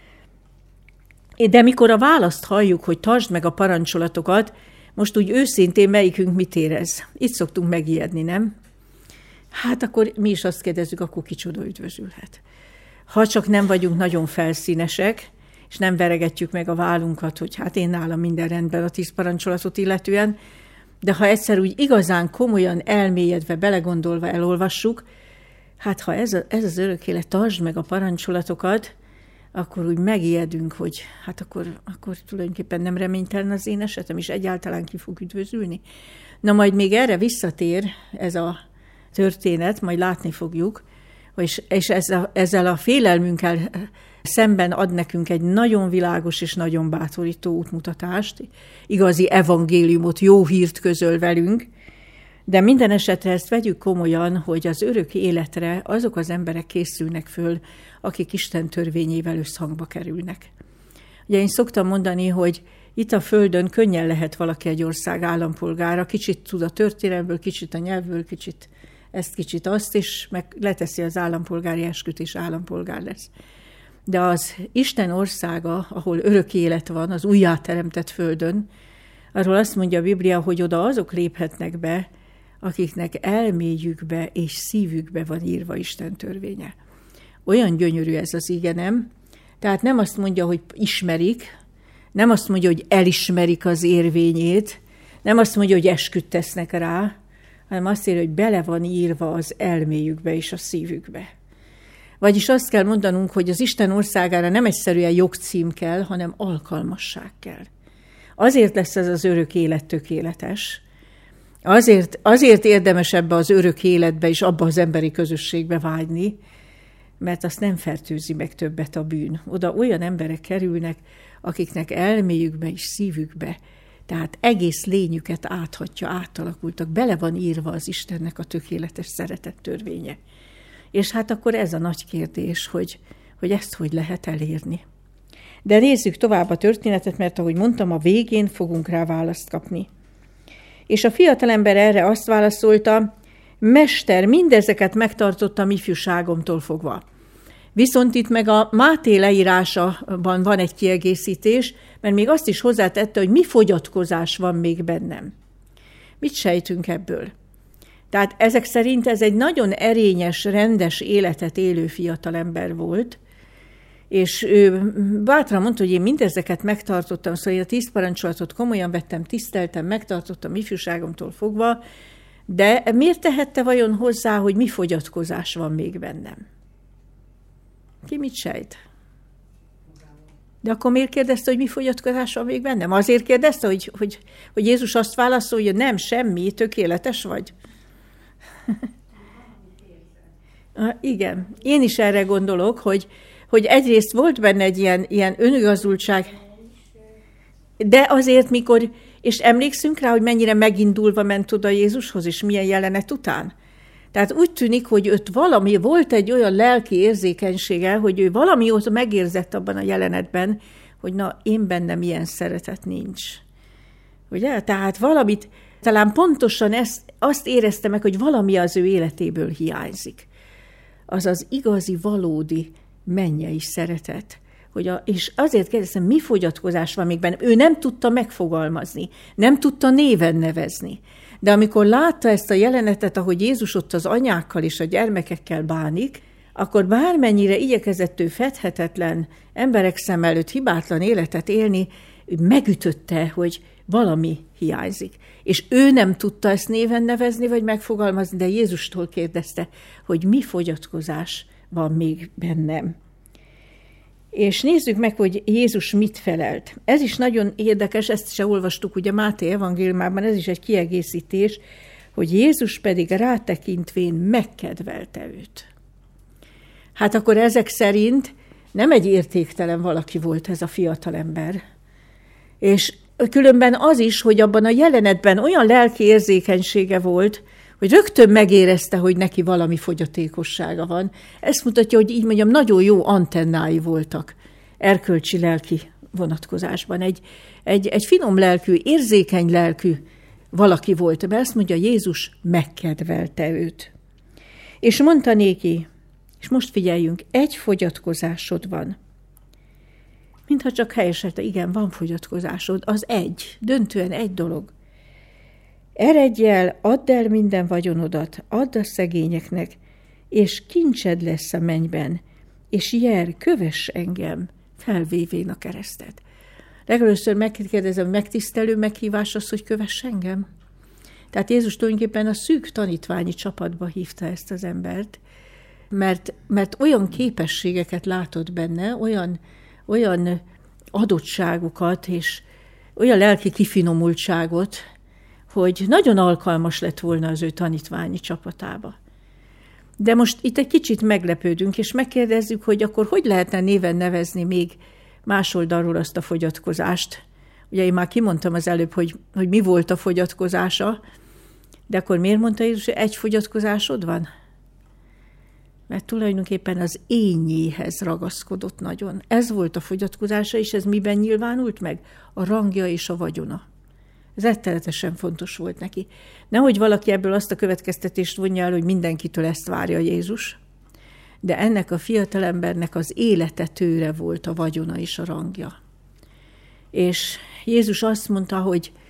[SPEAKER 1] De mikor a választ halljuk, hogy tartsd meg a parancsolatokat, most úgy őszintén melyikünk mit érez? Itt szoktunk megijedni, nem? Hát akkor mi is azt kérdezzük, akkor kicsoda üdvözülhet. Ha csak nem vagyunk nagyon felszínesek, és nem veregetjük meg a vállunkat, hogy hát én nálam minden rendben a 10 parancsolatot illetően, de ha egyszer úgy igazán komolyan elmélyedve, belegondolva elolvassuk, hát ha ez az örök élet, tartsd meg a parancsolatokat, akkor úgy megijedünk, hogy hát akkor tulajdonképpen nem reménytelen az én esetem, és egyáltalán ki fog üdvözülni. Na majd még erre visszatér ez a történet, majd látni fogjuk, és ezzel a félelmünkkel szemben ad nekünk egy nagyon világos és nagyon bátorító útmutatást, igazi evangéliumot, jó hírt közöl velünk, de minden esetre ezt vegyük komolyan, hogy az örök életre azok az emberek készülnek föl, akik Isten törvényével összhangba kerülnek. Ugye én szoktam mondani, hogy itt a Földön könnyen lehet valaki egy ország állampolgára, kicsit tud a történelmből, kicsit a nyelvből, kicsit ezt, kicsit azt, és meg leteszi az állampolgári esküt, és állampolgár lesz. De az Isten országa, ahol örök élet van, az újjáteremtett Földön, arról azt mondja a Biblia, hogy oda azok léphetnek be, akiknek elméjükbe és szívükbe van írva Isten törvénye. Olyan gyönyörű ez az ige, nem? Tehát nem azt mondja, hogy ismerik, nem azt mondja, hogy elismerik az érvényét, nem azt mondja, hogy esküdt tesznek rá, hanem azt írja, hogy bele van írva az elméjükbe és a szívükbe. Vagyis azt kell mondanunk, hogy az Isten országára nem egyszerűen jogcím kell, hanem alkalmasság kell. Azért lesz ez az örök élet tökéletes, azért érdemes ebbe az örök életbe és abba az emberi közösségbe vágyni, mert azt nem fertőzi meg többet a bűn. Oda olyan emberek kerülnek, akiknek elméjükbe és szívükbe, tehát egész lényüket áthatja, átalakultak, bele van írva az Istennek a tökéletes szeretet törvénye. És hát akkor ez a nagy kérdés, hogy ezt hogy lehet elérni. De nézzük tovább a történetet, mert ahogy mondtam, a végén fogunk rá választ kapni. És a fiatalember erre azt válaszolta, Mester, mindezeket megtartottam ifjúságomtól fogva. Viszont itt meg a Máté leírásában van egy kiegészítés, mert még azt is hozzátette, hogy mi fogyatkozás van még bennem. Mit sejtünk ebből? Tehát ezek szerint ez egy nagyon erényes, rendes életet élő fiatalember volt, és ő bátran mondta, hogy én mindezeket megtartottam, szóval én a 10 parancsolatot komolyan vettem, tiszteltem, megtartottam ifjúságomtól fogva, de miért tehette vajon hozzá, hogy mi fogyatkozás van még bennem? Ki mit sejt? De akkor miért kérdezte, hogy mi fogyatkozás van még bennem? Azért kérdezte, hogy Jézus azt válaszolja, hogy nem, semmi, tökéletes vagy? Igen, én is erre gondolok, hogy egyrészt volt benne egy ilyen önigazultság, de azért és emlékszünk rá, hogy mennyire megindulva ment oda Jézushoz, és milyen jelenet után. Tehát úgy tűnik, hogy ott volt egy olyan lelki érzékenysége, hogy ő valami ott megérzett abban a jelenetben, hogy na, én bennem ilyen szeretet nincs. Ugye? Tehát valamit, talán pontosan azt érezte meg, hogy valami az ő életéből hiányzik. Az az igazi, valódi mennyei szeretet. És azért kérdeztem, mi fogyatkozás van még benne? Ő nem tudta megfogalmazni, nem tudta néven nevezni. De amikor látta ezt a jelenetet, ahogy Jézus ott az anyákkal és a gyermekekkel bánik, akkor bármennyire igyekezett ő fedhetetlen, emberek szem előtt hibátlan életet élni, megütötte, hogy valami hiányzik. És ő nem tudta ezt néven nevezni, vagy megfogalmazni, de Jézustól kérdezte, hogy mi fogyatkozás van még bennem. És nézzük meg, hogy Jézus mit felelt. Ez is nagyon érdekes, ezt se olvastuk ugye Máté evangéliumában, ez is egy kiegészítés, hogy Jézus pedig rátekintvén megkedvelte őt. Hát akkor ezek szerint nem egy értéktelen valaki volt ez a fiatalember. És különben az is, hogy abban a jelenetben olyan lelki érzékenysége volt, hogy rögtön megérezte, hogy neki valami fogyatékossága van. Ezt mutatja, hogy így mondjam, nagyon jó antennái voltak erkölcsi lelki vonatkozásban. Egy finom lelkű, érzékeny lelkű valaki volt, mert ezt mondja, Jézus megkedvelte őt. És mondta néki, és most figyeljünk, egy fogyatkozásod van. Mintha csak helyeselte, igen, van fogyatkozásod, az döntően egy dolog. Eredj el, add el minden vagyonodat, add a szegényeknek, és kincsed lesz a mennyben, és jár, kövess engem, felvévén a keresztet. Legelőször megkérdezem, megtisztelő meghívás az, hogy kövess engem. Tehát Jézus tulajdonképpen a szűk tanítványi csapatba hívta ezt az embert, mert olyan képességeket látott benne, olyan adottságokat, és olyan lelki kifinomultságot, hogy nagyon alkalmas lett volna az ő tanítványi csapatába. De most itt egy kicsit meglepődünk, és megkérdezzük, hogy akkor hogy lehetne néven nevezni még más oldalról azt a fogyatkozást. Ugye én már kimondtam az előbb, hogy mi volt a fogyatkozása, de akkor miért mondta Jézus, hogy egy fogyatkozásod van? Mert tulajdonképpen az énjéhez ragaszkodott nagyon. Ez volt a fogyatkozása, és ez miben nyilvánult meg? A rangja és a vagyona. Ez rettenetesen fontos volt neki. Nehogy valaki ebből azt a következtetést vonja el, hogy mindenkitől ezt várja Jézus, de ennek a fiatalembernek az élete tőre volt a vagyona és a rangja. És Jézus azt mondta,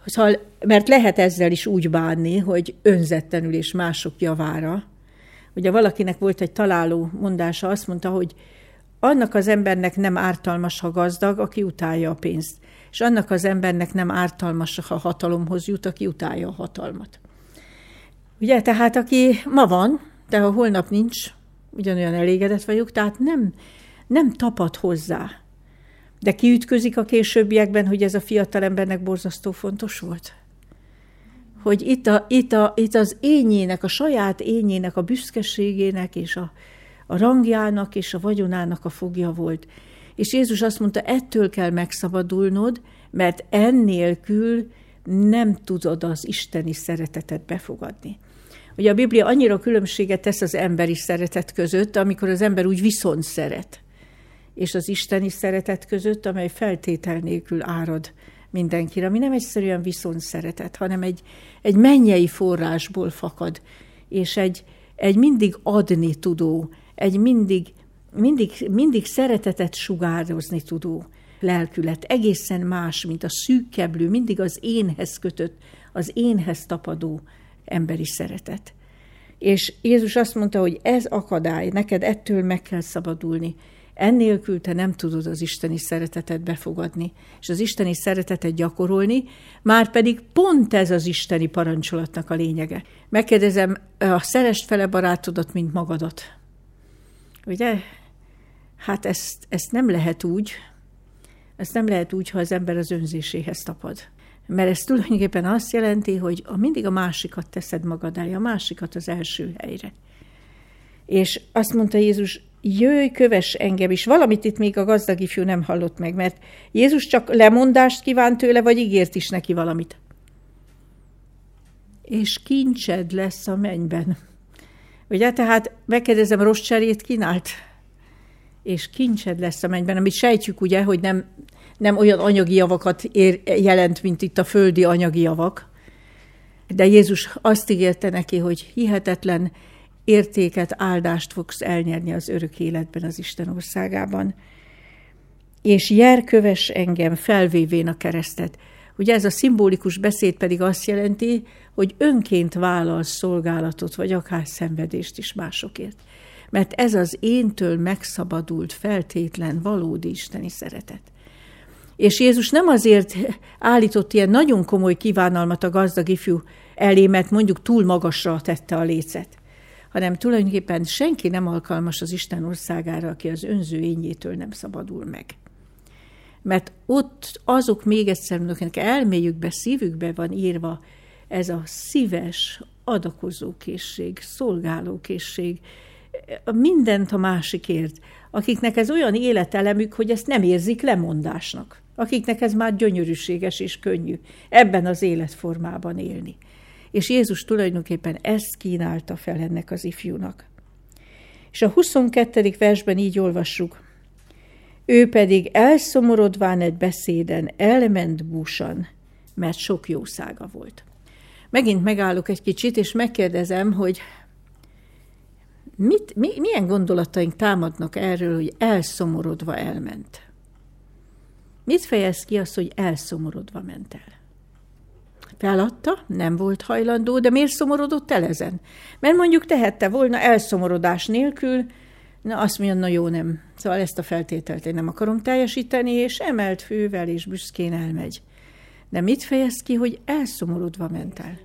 [SPEAKER 1] Mert lehet ezzel is úgy bánni, hogy önzetlenül és mások javára. Ugye valakinek volt egy találó mondása, azt mondta, hogy annak az embernek nem ártalmas, ha gazdag, aki utálja a pénzt. És annak az embernek nem ártalmas, ha hatalomhoz jut, aki utálja a hatalmat. Ugye, tehát aki ma van, de ha holnap nincs, ugyanolyan elégedett vagyok, tehát nem tapad hozzá. De kiütközik a későbbiekben, hogy ez a fiatal embernek borzasztó fontos volt. Hogy itt az ényének, a saját ényének, a büszkeségének és a rangjának és a vagyonának a fogja volt. És Jézus azt mondta, ettől kell megszabadulnod, mert ennélkül nem tudod az isteni szeretetet befogadni. Ugye a Biblia annyira különbséget tesz az emberi szeretet között, amikor az ember úgy viszont szeret, és az isteni szeretet között, amely feltétel nélkül árad mindenkire, ami nem egyszerűen viszont szeretet, hanem egy mennyei forrásból fakad, és egy mindig adni tudó, egy mindig szeretetet sugározni tudó lelkület. Egészen más, mint a szűkkeblő, mindig az énhez kötött, az énhez tapadó emberi szeretet. És Jézus azt mondta, hogy ez akadály, neked ettől meg kell szabadulni. Ennélkül te nem tudod az isteni szeretetet befogadni, és az isteni szeretetet gyakorolni, már pedig pont ez az isteni parancsolatnak a lényege. Megkérdezem, szeresd fele barátodat, mint magadat. Ugye? Hát ezt nem lehet úgy, ha az ember az önzéséhez tapad. Mert ez tulajdonképpen azt jelenti, hogy mindig a másikat teszed magad elé, a másikat az első helyre. És azt mondta Jézus, jöjj, kövess engem is. Valamit itt még a gazdag ifjú nem hallott meg, mert Jézus csak lemondást kívánt tőle, vagy ígért is neki valamit. És kincsed lesz a mennyben. Ugye, tehát megkérdezem, rossz cserét kínált? És kincsed lesz a mennyben, amit sejtjük, ugye, hogy nem olyan anyagi javakat jelent, mint itt a földi anyagi javak. De Jézus azt ígérte neki, hogy hihetetlen értéket, áldást fogsz elnyerni az örök életben, az Isten országában. És jár, kövess engem, felvévén a keresztet. Ugye ez a szimbolikus beszéd pedig azt jelenti, hogy önként vállalsz szolgálatot, vagy akár szenvedést is másokért. Mert ez az éntől megszabadult, feltétlen, valódi isteni szeretet. És Jézus nem azért állított ilyen nagyon komoly kívánalmat a gazdag ifjú elé, mert mondjuk túl magasra tette a lécet, hanem tulajdonképpen senki nem alkalmas az Isten országára, aki az önző ényétől nem szabadul meg. Mert ott azok még egyszer, akinek elméjükbe, szívükbe van írva ez a szíves adakozókészség, szolgálókészség, mindent a másikért, akiknek ez olyan életelemük, hogy ezt nem érzik lemondásnak, akiknek ez már gyönyörűséges és könnyű ebben az életformában élni. És Jézus tulajdonképpen ezt kínálta fel ennek az ifjúnak. És a 22. versben így olvassuk, ő pedig elszomorodván egy beszéden elment búsan, mert sok jószága volt. Megint megállok egy kicsit, és megkérdezem, hogy milyen gondolataink támadnak erről, hogy elszomorodva elment? Mit fejez ki az, hogy elszomorodva ment el? Feladta, nem volt hajlandó, de miért szomorodott el ezen? Mert mondjuk tehette volna elszomorodás nélkül, na azt mondja, na jó, nem. Szóval ezt a feltételt én nem akarom teljesíteni, és emelt fővel és büszkén elmegy. De mit fejez ki, hogy elszomorodva ment el?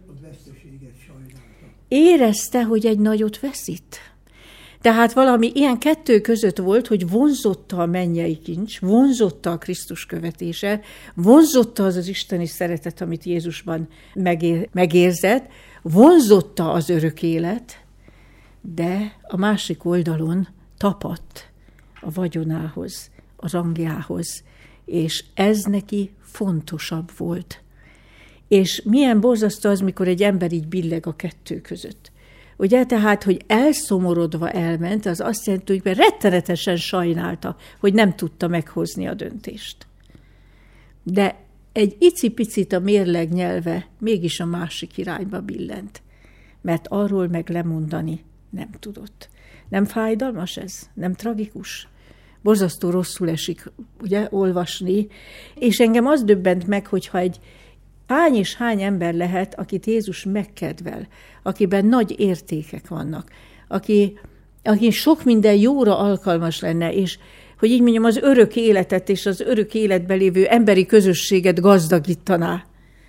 [SPEAKER 1] Érezte, hogy egy nagyot veszít. Tehát valami ilyen kettő között volt, hogy vonzotta a mennyei kincs, vonzotta a Krisztus követése, vonzotta az isteni szeretet, amit Jézusban megérzett, vonzotta az örök élet, de a másik oldalon tapadt a vagyonához, a rangjához, és ez neki fontosabb volt. És milyen borzasztó az, mikor egy ember így billeg a kettő között. Ugye, tehát, hogy elszomorodva elment, az azt jelenti, hogy rettenetesen sajnálta, hogy nem tudta meghozni a döntést. De egy icipicit a mérleg nyelve mégis a másik irányba billent, mert arról meg lemondani nem tudott. Nem fájdalmas ez? Nem tragikus? Borzasztó rosszul esik, ugye, olvasni, és engem az döbbent meg, hogyha Hány és hány ember lehet, akit Jézus megkedvel, akiben nagy értékek vannak, aki sok minden jóra alkalmas lenne, és hogy így mondjam, az örök életet és az örök életben lévő emberi közösséget gazdagítaná.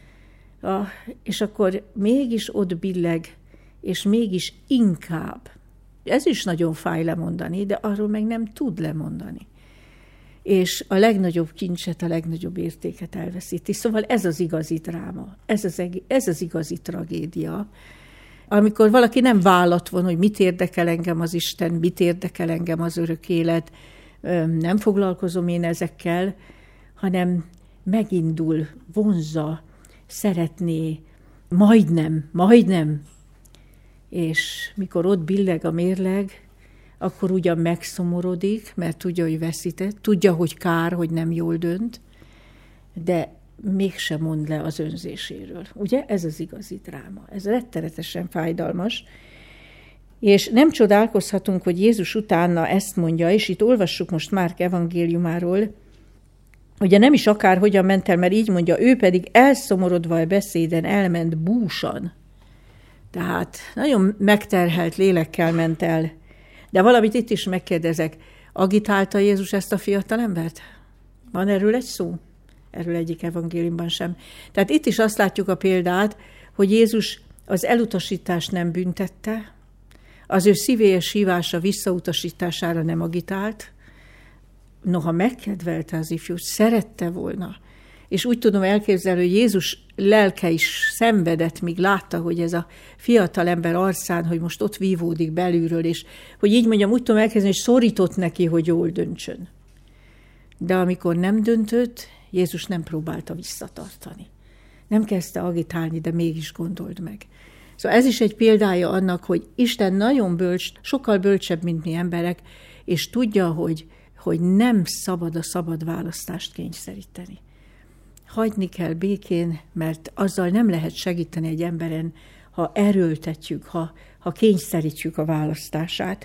[SPEAKER 1] És akkor mégis ott billeg, és mégis inkább. Ez is nagyon fáj lemondani, de arról meg nem tud lemondani. És a legnagyobb kincset, a legnagyobb értéket elveszíti. Szóval ez az igazi dráma, ez az igazi tragédia, amikor valaki nem vállat von, hogy mit érdekel engem az Isten, mit érdekel engem az örök élet, nem foglalkozom én ezekkel, hanem megindul, vonzza, szeretné, majdnem. És mikor ott billeg a mérleg, akkor ugyan megszomorodik, mert tudja, hogy veszített, tudja, hogy kár, hogy nem jól dönt, de mégsem mond le az önzéséről. Ugye? Ez az igazi dráma. Ez rettenetesen fájdalmas. És nem csodálkozhatunk, hogy Jézus utána ezt mondja, és itt olvassuk most Márk evangéliumáról, ugye nem is akárhogyan ment el, mert így mondja, ő pedig elszomorodva a beszéden elment búsan. Tehát nagyon megterhelt lélekkel ment el. De valamit itt is megkérdezek, agitálta Jézus ezt a fiatalembert? Van erről egy szó? Erről egyik evangéliumban sem. Tehát itt is azt látjuk a példát, hogy Jézus az elutasítást nem büntette, az ő szívélyes hívása visszautasítására nem agitált, noha megkedvelte az ifjút, szerette volna. És úgy tudom elképzelni, hogy Jézus lelke is szenvedett, míg látta, hogy ez a fiatal ember arcán, hogy most ott vívódik belülről, és hogy így mondjam, úgy tudom elképzelni, hogy szorított neki, hogy jól döntsön. De amikor nem döntött, Jézus nem próbálta visszatartani. Nem kezdte agitálni, de mégis gondold meg. Szóval ez is egy példája annak, hogy Isten nagyon bölcs, sokkal bölcsebb, mint mi emberek, és tudja, hogy nem szabad a szabad választást kényszeríteni. Hagyni kell békén, mert azzal nem lehet segíteni egy emberen, ha erőltetjük, ha kényszerítjük a választását.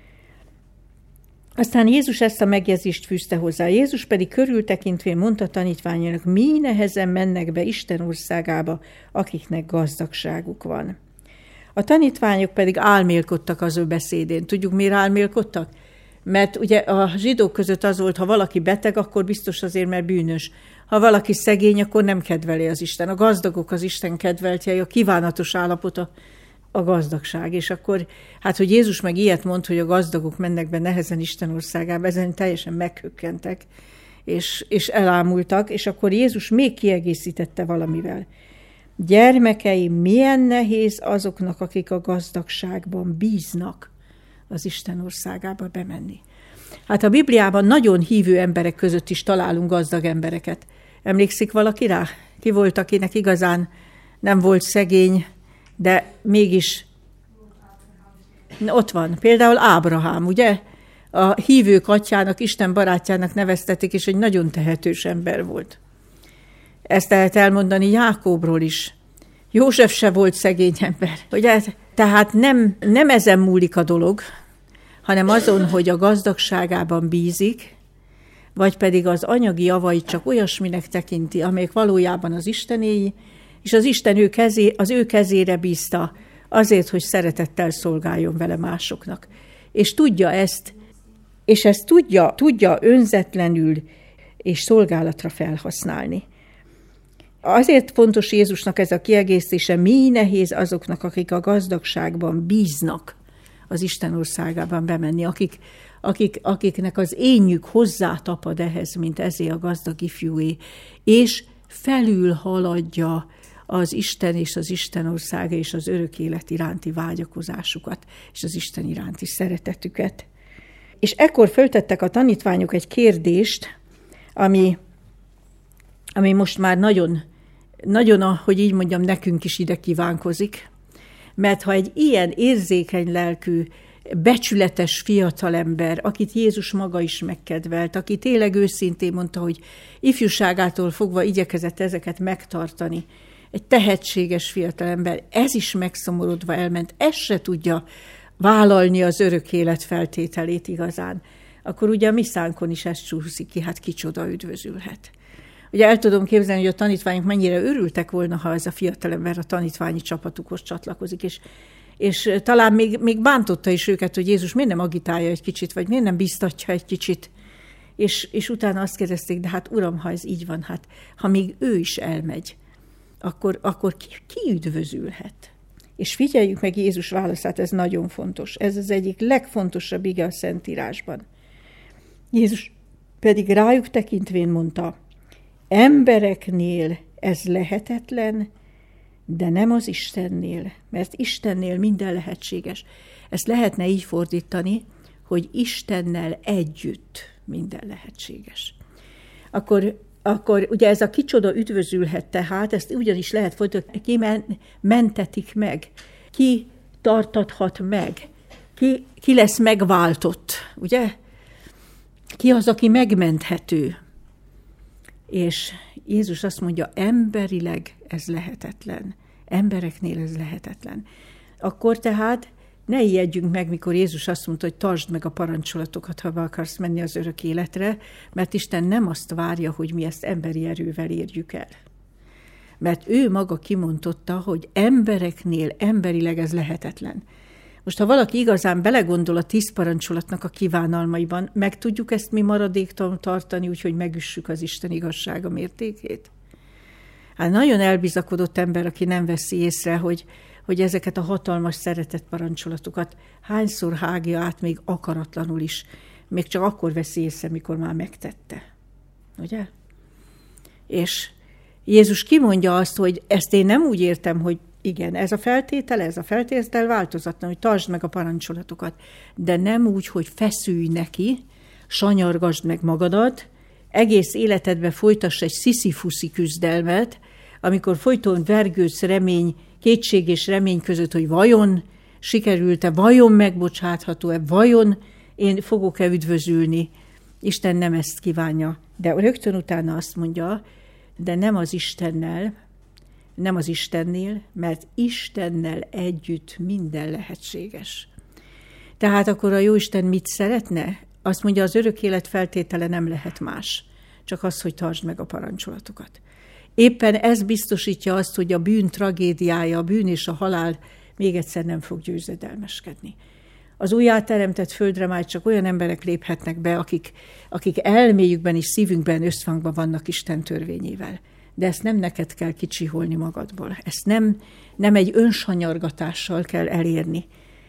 [SPEAKER 1] Aztán Jézus ezt a megjegyzést fűzte hozzá. Jézus pedig körültekintvén mondta tanítványainak, mi nehezen mennek be Isten országába, akiknek gazdagságuk van. A tanítványok pedig álmélkodtak az ő beszédén. Tudjuk, miért álmélkodtak? Mert ugye a zsidók között az volt, ha valaki beteg, akkor biztos azért, mert bűnös. Ha valaki szegény, akkor nem kedveli az Isten. A gazdagok az Isten kedveltjei, a kívánatos állapota a gazdagság. És akkor, hát, hogy Jézus meg ilyet mond, hogy a gazdagok mennek be nehezen Isten országába, ezen teljesen meghökkentek, és elámultak, és akkor Jézus még kiegészítette valamivel. Gyermekeim, milyen nehéz azoknak, akik a gazdagságban bíznak, az Isten országába bemenni. Hát a Bibliában nagyon hívő emberek között is találunk gazdag embereket. Emlékszik valaki rá? Ki volt, akinek igazán nem volt szegény, de mégis ott van. Például Ábrahám, ugye? A hívők atyának, Isten barátjának neveztetik, és egy nagyon tehetős ember volt. Ezt lehet elmondani Jákóbról is. József se volt szegény ember. Ugye? Tehát nem ezen múlik a dolog, hanem azon, hogy a gazdagságában bízik, vagy pedig az anyagi javait csak olyasminek tekinti, amelyek valójában az Istenéi, és az Isten az ő kezére bízta azért, hogy szeretettel szolgáljon vele másoknak. És tudja ezt, és ezt tudja önzetlenül és szolgálatra felhasználni. Azért fontos Jézusnak ez a kiegészítése, mi nehéz azoknak, akik a gazdagságban bíznak az Isten országában bemenni, akiknek az énjük hozzátapad ehhez, mint ezé a gazdag ifjúé, és felülhaladja az Isten és az Isten országa és az örök élet iránti vágyakozásukat, és az Isten iránti szeretetüket. És ekkor föltettek a tanítványok egy kérdést, ami most már nagyon, hogy így mondjam, nekünk is ide kívánkozik, mert ha egy ilyen érzékeny lelkű, becsületes fiatalember, akit Jézus maga is megkedvelt, aki tényleg őszintén mondta, hogy ifjúságától fogva igyekezett ezeket megtartani, egy tehetséges fiatalember, ez is megszomorodva elment, ez se tudja vállalni az örök élet feltételét igazán, akkor ugye a mi szánkon is ez csúszik ki, hát kicsoda üdvözülhet. Ugye el tudom képzelni, hogy a tanítványok mennyire örültek volna, ha ez a fiatalember a tanítványi csapatukhoz csatlakozik, és talán még bántotta is őket, hogy Jézus miért nem agitálja egy kicsit, vagy miért nem biztatja egy kicsit. És utána azt kérdezték, de hát Uram, ha ez így van, hát ha még ő is elmegy, akkor ki üdvözülhet? És figyeljük meg Jézus válaszát, ez nagyon fontos. Ez az egyik legfontosabb ige a Szentírásban. Jézus pedig rájuk tekintvén mondta, embereknél ez lehetetlen, de nem az Istennél, mert Istennél minden lehetséges. Ezt lehetne így fordítani, hogy Istennel együtt minden lehetséges. Akkor ugye ez a kicsoda üdvözülhet tehát, ezt ugyanis lehet fordítani, ki mentetik meg, ki tartathat meg, ki lesz megváltott, ugye? Ki az, aki megmenthető? És Jézus azt mondja, emberileg ez lehetetlen, embereknél ez lehetetlen. Akkor tehát ne ijedjünk meg, mikor Jézus azt mondta, hogy tartsd meg a parancsolatokat, ha be akarsz menni az örök életre, mert Isten nem azt várja, hogy mi ezt emberi erővel érjük el. Mert ő maga kimondotta, hogy embereknél emberileg ez lehetetlen. Most, ha valaki igazán belegondol a 10 parancsolatnak a kívánalmaiban, meg tudjuk ezt mi maradéktalanul tartani, úgyhogy megüssük az Isten igazsága mértékét? Hát nagyon elbizakodott ember, aki nem veszi észre, hogy ezeket a hatalmas szeretett parancsolatokat hányszor hágja át még akaratlanul is, még csak akkor veszi észre, mikor már megtette. Ugye? És Jézus kimondja azt, hogy ezt én nem úgy értem, hogy igen, ez a feltétel változatlan, hogy tartsd meg a parancsolatokat, de nem úgy, hogy feszülj neki, sanyargasd meg magadat, egész életedben folytass egy sziszifuszi küzdelmet, amikor folyton vergődsz kétség és remény között, hogy vajon sikerült-e, vajon megbocsátható-e, vajon én fogok-e üdvözülni. Isten nem ezt kívánja, de rögtön utána azt mondja, de nem az Istennél, mert Istennel együtt minden lehetséges. Tehát akkor a Jóisten mit szeretne? Azt mondja, az örök élet feltétele nem lehet más, csak az, hogy tartsd meg a parancsolatokat. Éppen ez biztosítja azt, hogy a bűn tragédiája, a bűn és a halál még egyszer nem fog győzedelmeskedni. Az újjáteremtett földre már csak olyan emberek léphetnek be, akik elméjükben és szívünkben összhangban vannak Isten törvényével. De ezt nem neked kell kicsiholni magadból. Ezt nem egy önsanyargatással kell elérni.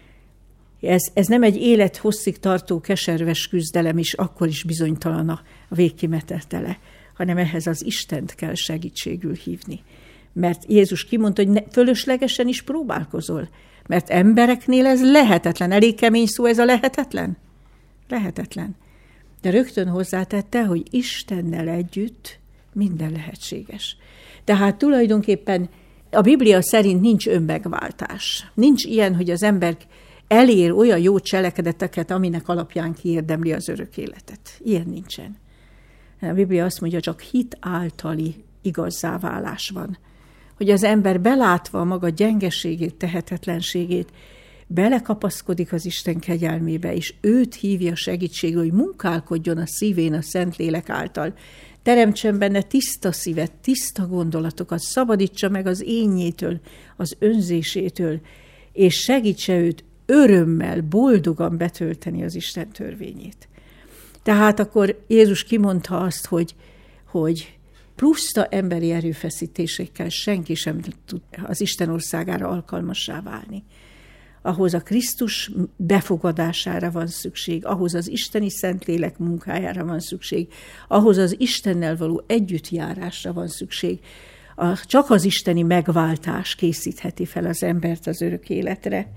[SPEAKER 1] Ez nem egy élethosszig tartó keserves küzdelem, és akkor is bizonytalan a végkimenetele, hanem ehhez az Istent kell segítségül hívni. Mert Jézus kimondta, hogy fölöslegesen is próbálkozol. Mert embereknél ez lehetetlen. Elég kemény szó ez a lehetetlen? Lehetetlen. De rögtön hozzátette, hogy Istennel együtt minden lehetséges. Tehát tulajdonképpen a Biblia szerint nincs önmegváltás. Nincs ilyen, hogy az ember elér olyan jó cselekedeteket, aminek alapján kiérdemli az örök életet. Ilyen nincsen. A Biblia azt mondja, csak hit általi igazzá válás van. Hogy az ember belátva a maga gyengeségét, tehetetlenségét, belekapaszkodik az Isten kegyelmébe, és őt hívja segítségül, hogy munkálkodjon a szívén a Szentlélek által. Teremtsen benne tiszta szívet, tiszta gondolatokat, szabadítsa meg az énnyétől, az önzésétől, és segítse őt örömmel, boldogan betölteni az Isten törvényét. Tehát akkor Jézus kimondta azt, hogy puszta emberi erőfeszítésekkel senki sem tud az Isten országára alkalmassá válni. Ahhoz a Krisztus befogadására van szükség, ahhoz az isteni Szentlélek munkájára van szükség, ahhoz az Istennel való együttjárásra van szükség. Csak az isteni megváltás készítheti fel az embert az örök életre.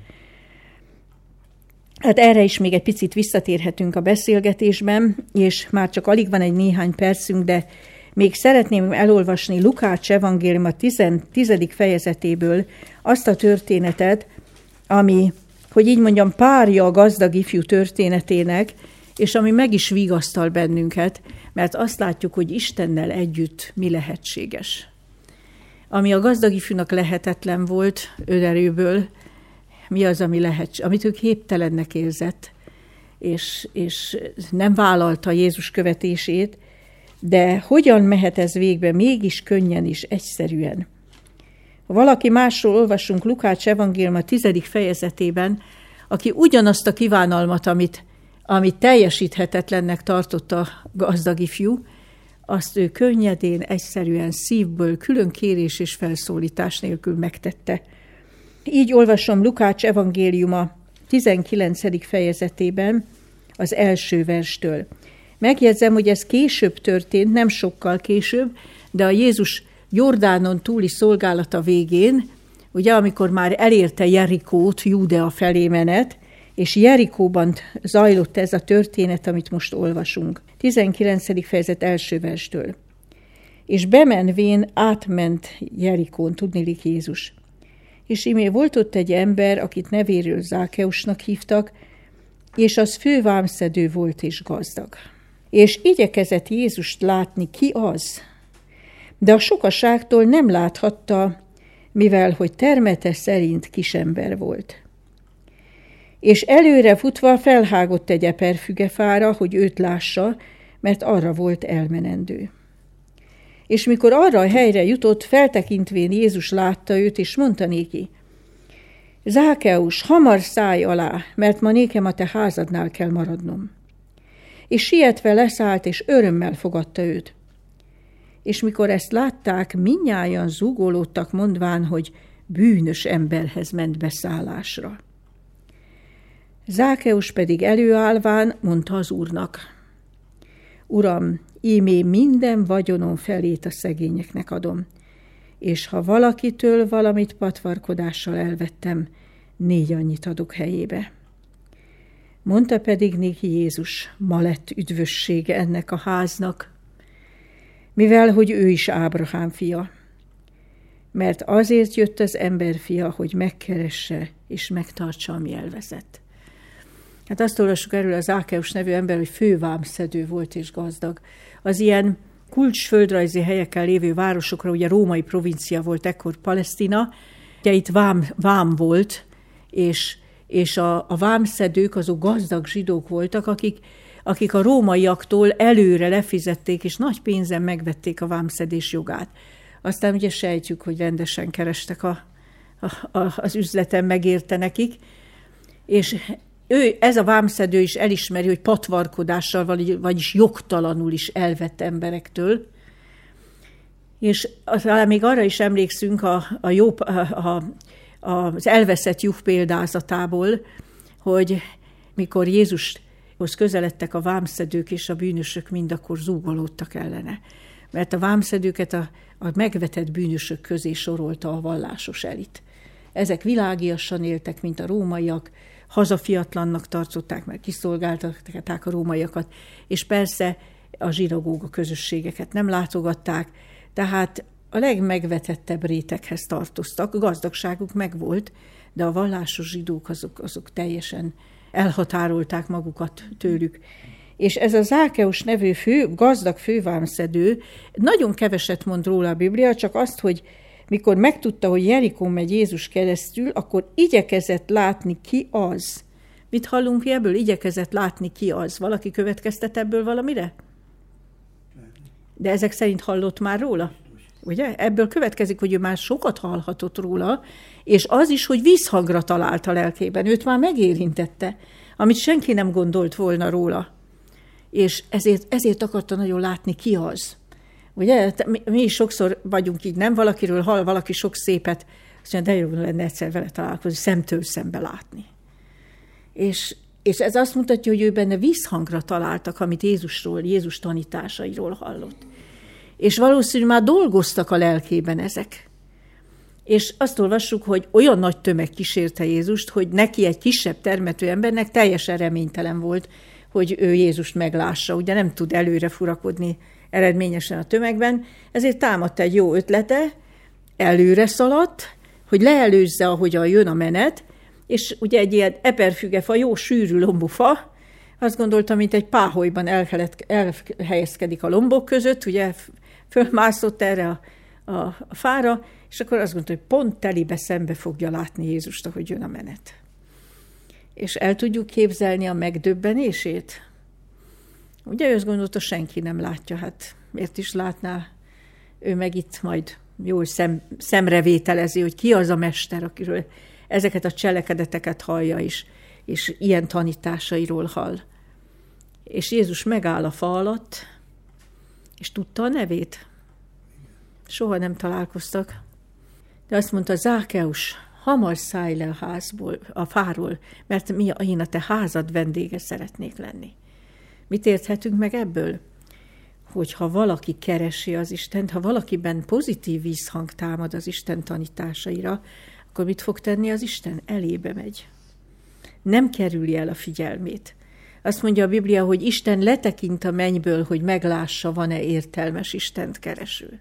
[SPEAKER 1] Hát erre is még egy picit visszatérhetünk a beszélgetésben, és már csak alig van egy néhány percünk, de még szeretném elolvasni Lukács evangélium a 10. fejezetéből azt a történetet, ami, hogy így mondjam, párja a gazdag ifjú történetének, és ami meg is vigasztal bennünket, mert azt látjuk, hogy Istennel együtt mi lehetséges. Ami a gazdag ifjúnak lehetetlen volt önerőből, mi az, amit ő képtelennek érzett, és nem vállalta Jézus követését, De hogyan mehet ez végbe mégis könnyen és egyszerűen? Ha valaki másról olvasunk Lukács evangéliuma 10. fejezetében, aki ugyanazt a kívánalmat, amit teljesíthetetlennek tartott a gazdag ifjú, azt ő könnyedén, egyszerűen, szívből, külön kérés és felszólítás nélkül megtette. Így olvasom Lukács evangéliuma 19. fejezetében az első verstől. Megjegyzem, hogy ez később történt, nem sokkal később, de a Jézus Jordánon túli szolgálata végén, ugye amikor már elérte Jerikót, Júdea felé menet, és Jerikóban zajlott ez a történet, amit most olvasunk. 19. fejezet első verstől. És bemenvén átment Jerikón, tudniillik Jézus. És imé volt ott egy ember, akit nevéről Zákeusnak hívtak, és az fővámszedő volt és gazdag. És igyekezett Jézust látni, ki az, de a sokaságtól nem láthatta, mivel hogy termete szerint kisember volt. És előre futva felhágott egy eperfügefára, hogy őt lássa, mert arra volt elmenendő. És mikor arra a helyre jutott, feltekintvén Jézus látta őt, és mondta néki, Zákeus, hamar szállj alá, mert ma nékem a te házadnál kell maradnom. És sietve leszállt, és örömmel fogadta őt. És mikor ezt látták, mindnyájan zúgolódtak, mondván, hogy bűnös emberhez ment beszállásra. Zákeus pedig előállván mondta az Úrnak, Uram, ímé minden vagyonom felét a szegényeknek adom, és ha valakitől valamit patvarkodással elvettem, 4 annyit adok helyébe. Mondta pedig néki Jézus, ma lett üdvössége ennek a háznak, mivel hogy ő is Ábrahám fia, mert azért jött az emberfia, hogy megkeresse és megtartsa, ami elveszett. Hát azt olvassuk erről az Zákeus nevű ember, hogy fővámszedő volt és gazdag. Az ilyen kulcs földrajzi helyeken lévő városokra, ugye római provincia volt ekkor Palesztina, ugye itt vám volt, és a vámszedők azok gazdag zsidók voltak, akik a rómaiaktól előre lefizették, és nagy pénzen megvették a vámszedés jogát. Aztán ugye sejtjük, hogy rendesen kerestek az üzleten, megérte nekik, és ez a vámszedő is elismeri, hogy patvarkodással, vagyis jogtalanul is elvett emberektől. És talán még arra is emlékszünk az elveszett juh példázatából, hogy mikor Jézushoz közeledtek a vámszedők és a bűnösök, mind akkor zúgolódtak ellene. Mert a vámszedőket a megvetett bűnösök közé sorolta a vallásos elit. Ezek világiasan éltek, mint a rómaiak, hazafiatlannak tartották, mert kiszolgáltatták a rómaiakat, és persze a zsinagóga közösségeket nem látogatták, tehát a legmegvetettebb réteghez tartoztak, a gazdagságuk megvolt, de a vallásos zsidók azok teljesen elhatárolták magukat tőlük. És ez a Zákeus nevű gazdag fővámszedő nagyon keveset mond róla a Biblia, csak azt, hogy mikor megtudta, hogy Jerikón megy Jézus keresztül, akkor igyekezett látni, ki az. Mit hallunk ebből? Igyekezett látni, ki az. Valaki következtet ebből valamire? De ezek szerint hallott már róla? Ugye? Ebből következik, hogy ő már sokat hallhatott róla, és az is, hogy vízhangra talált a lelkében. Őt már megérintette, amit senki nem gondolt volna róla. És ezért akarta nagyon látni, ki az. Ugye? Mi is sokszor vagyunk így, nem? Valakiről hall valaki sok szépet, azt mondja, de jó lenne egyszer vele találkozni, szemtől szembe látni. És ez azt mutatja, hogy ő benne vízhangra találtak, amit Jézus tanításairól hallott. És valószínűleg már dolgoztak a lelkében ezek. És azt olvassuk, hogy olyan nagy tömeg kísérte Jézust, hogy neki egy kisebb termető embernek teljesen reménytelen volt, hogy ő Jézust meglássa. Ugye nem tud előre furakodni eredményesen a tömegben, ezért támadta egy jó ötlete, előre szaladt, hogy leelőzze, ahogyan jön a menet, és ugye egy ilyen eperfügefa, jó sűrű lombofa, azt gondoltam, mint egy páholyban elhelyezkedik a lombok között, ugye fölmászott erre a fára, és akkor azt gondolta, hogy pont telibe szembe fogja látni Jézust, ahogy jön a menet. És el tudjuk képzelni a megdöbbenését? Ugye ő azt gondolta, senki nem látja, hát miért is látná, ő meg itt majd jól szemrevételezi, hogy ki az a mester, akiről ezeket a cselekedeteket hallja is, és ilyen tanításairól hall. És Jézus megáll a fa alatt, és tudta a nevét. Soha nem találkoztak. De azt mondta, Zákeus, hamar szállj le a házból, a fáról, mert én a te házad vendége szeretnék lenni. Mit érthetünk meg ebből? Hogy ha valaki keresi az Istent, ha valakiben pozitív vízhang támad az Isten tanításaira, akkor mit fog tenni az Isten? Elébe megy. Nem kerüli el a figyelmét. Azt mondja a Biblia, hogy Isten letekint a mennyből, hogy meglássa, van-e értelmes Istent kereső.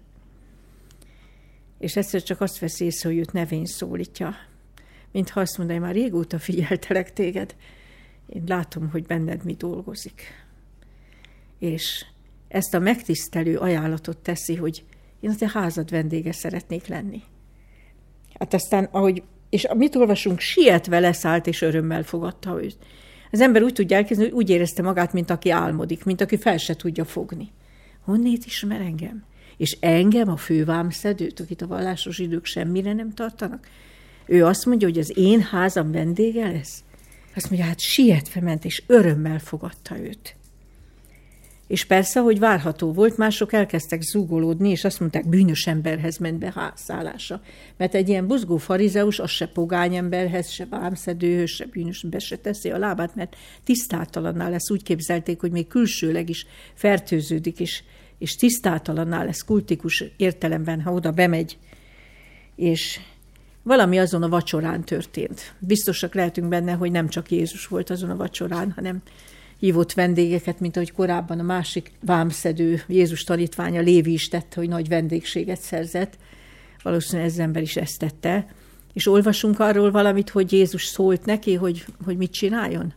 [SPEAKER 1] És egyszer csak azt vesz észre, hogy őt nevén szólítja. Mintha azt mondja, hogy már régóta figyeltelek téged, én látom, hogy benned mi dolgozik. És ezt a megtisztelő ajánlatot teszi, hogy én a te házad vendége szeretnék lenni. Hát aztán, és mit olvasunk, sietve leszállt, és örömmel fogadta őt. Az ember úgy tudja elképzelni, hogy úgy érezte magát, mint aki álmodik, mint aki fel se tudja fogni. Honnét ismer engem? És engem, a fővámszedőt, akit a vallásos idők semmire nem tartanak? Ő azt mondja, hogy az én házam vendége lesz? Azt mondja, hát sietve ment, és örömmel fogadta őt. És persze, hogy várható volt, mások elkezdtek zúgolódni, és azt mondták, bűnös emberhez ment be szállása. Mert egy ilyen buzgó farizeus, az se pogány emberhez, se vámszedőhöz, se bűnösbe se teszi a lábát, mert tisztátalanná lesz. Úgy képzelték, hogy még külsőleg is fertőződik, és tisztátalanná lesz kultikus értelemben, ha oda bemegy. És valami azon a vacsorán történt. Biztosak lehetünk benne, hogy nem csak Jézus volt azon a vacsorán, hanem hívott vendégeket, mint ahogy korábban a másik vámszedő, Jézus tanítványa Lévi is tette, hogy nagy vendégséget szerzett. Valószínűleg ez ember is ezt tette. És olvasunk arról valamit, hogy Jézus szólt neki, hogy mit csináljon?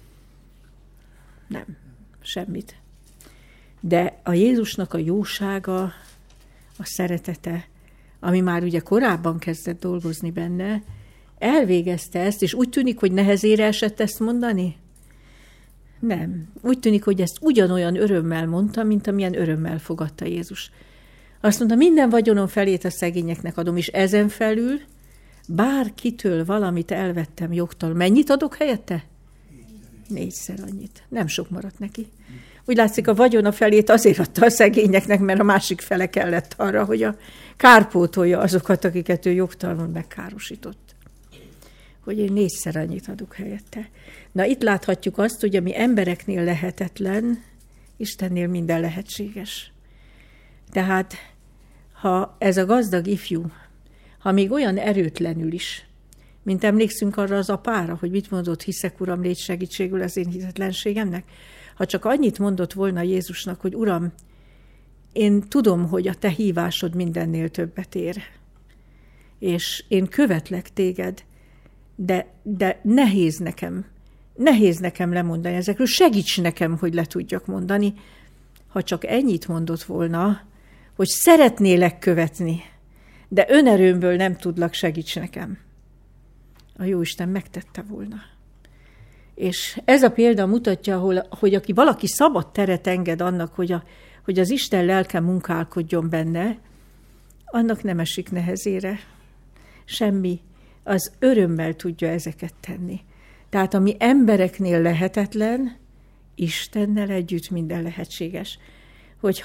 [SPEAKER 1] Nem, semmit. De a Jézusnak a jósága, a szeretete, ami már ugye korábban kezdett dolgozni benne, elvégezte ezt, és úgy tűnik, hogy nehezére esett ezt mondani? Nem. Úgy tűnik, hogy ezt ugyanolyan örömmel mondta, mint amilyen örömmel fogadta Jézus. Azt mondta, minden vagyonom felét a szegényeknek adom, és ezen felül bárkitől valamit elvettem jogtalanul. Mennyit adok helyette? 4-szer annyit. Nem sok maradt neki. Úgy látszik, a vagyona felét azért adta a szegényeknek, mert a másik fele kellett arra, hogy a kárpótolja azokat, akiket ő jogtalanul megkárosított. Hogy én 4-szer annyit adok helyette. Na, itt láthatjuk azt, hogy ami embereknél lehetetlen, Istennél minden lehetséges. Tehát, ha ez a gazdag ifjú, ha még olyan erőtlenül is, mint emlékszünk arra az apára, hogy mit mondott, hiszek, Uram, légy segítségül az én hitetlenségemnek, ha csak annyit mondott volna Jézusnak, hogy Uram, én tudom, hogy a te hívásod mindennél többet ér, és én követlek téged, de nehéz nekem lemondani ezekről, segíts nekem, hogy le tudjak mondani. Ha csak ennyit mondott volna, hogy szeretnélek követni, de önerőmből nem tudlak, segíts nekem. A Jóisten megtette volna. És ez a példa mutatja, hogy valaki szabad teret enged annak, hogy az Isten lelke munkálkodjon benne, annak nem esik nehezére. Semmi. Az örömmel tudja ezeket tenni. Tehát ami embereknél lehetetlen, Istennel együtt minden lehetséges. Hogy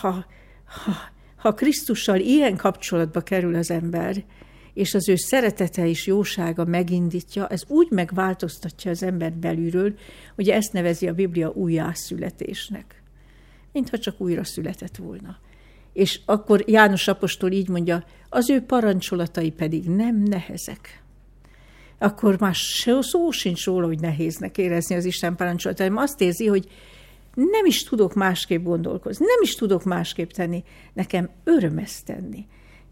[SPEAKER 1] ha Krisztussal ilyen kapcsolatba kerül az ember, és az ő szeretete és jósága megindítja, ez úgy megváltoztatja az ember belülről, hogy ezt nevezi a Biblia újjászületésnek. Mintha csak újra született volna. És akkor János apostol így mondja, az ő parancsolatai pedig nem nehezek. Akkor már szó sincs róla, hogy nehéznek érezni az Isten parancsolatai, hanem azt érzi, hogy nem is tudok másképp gondolkozni, nem is tudok másképp tenni. Nekem öröm ezt tenni.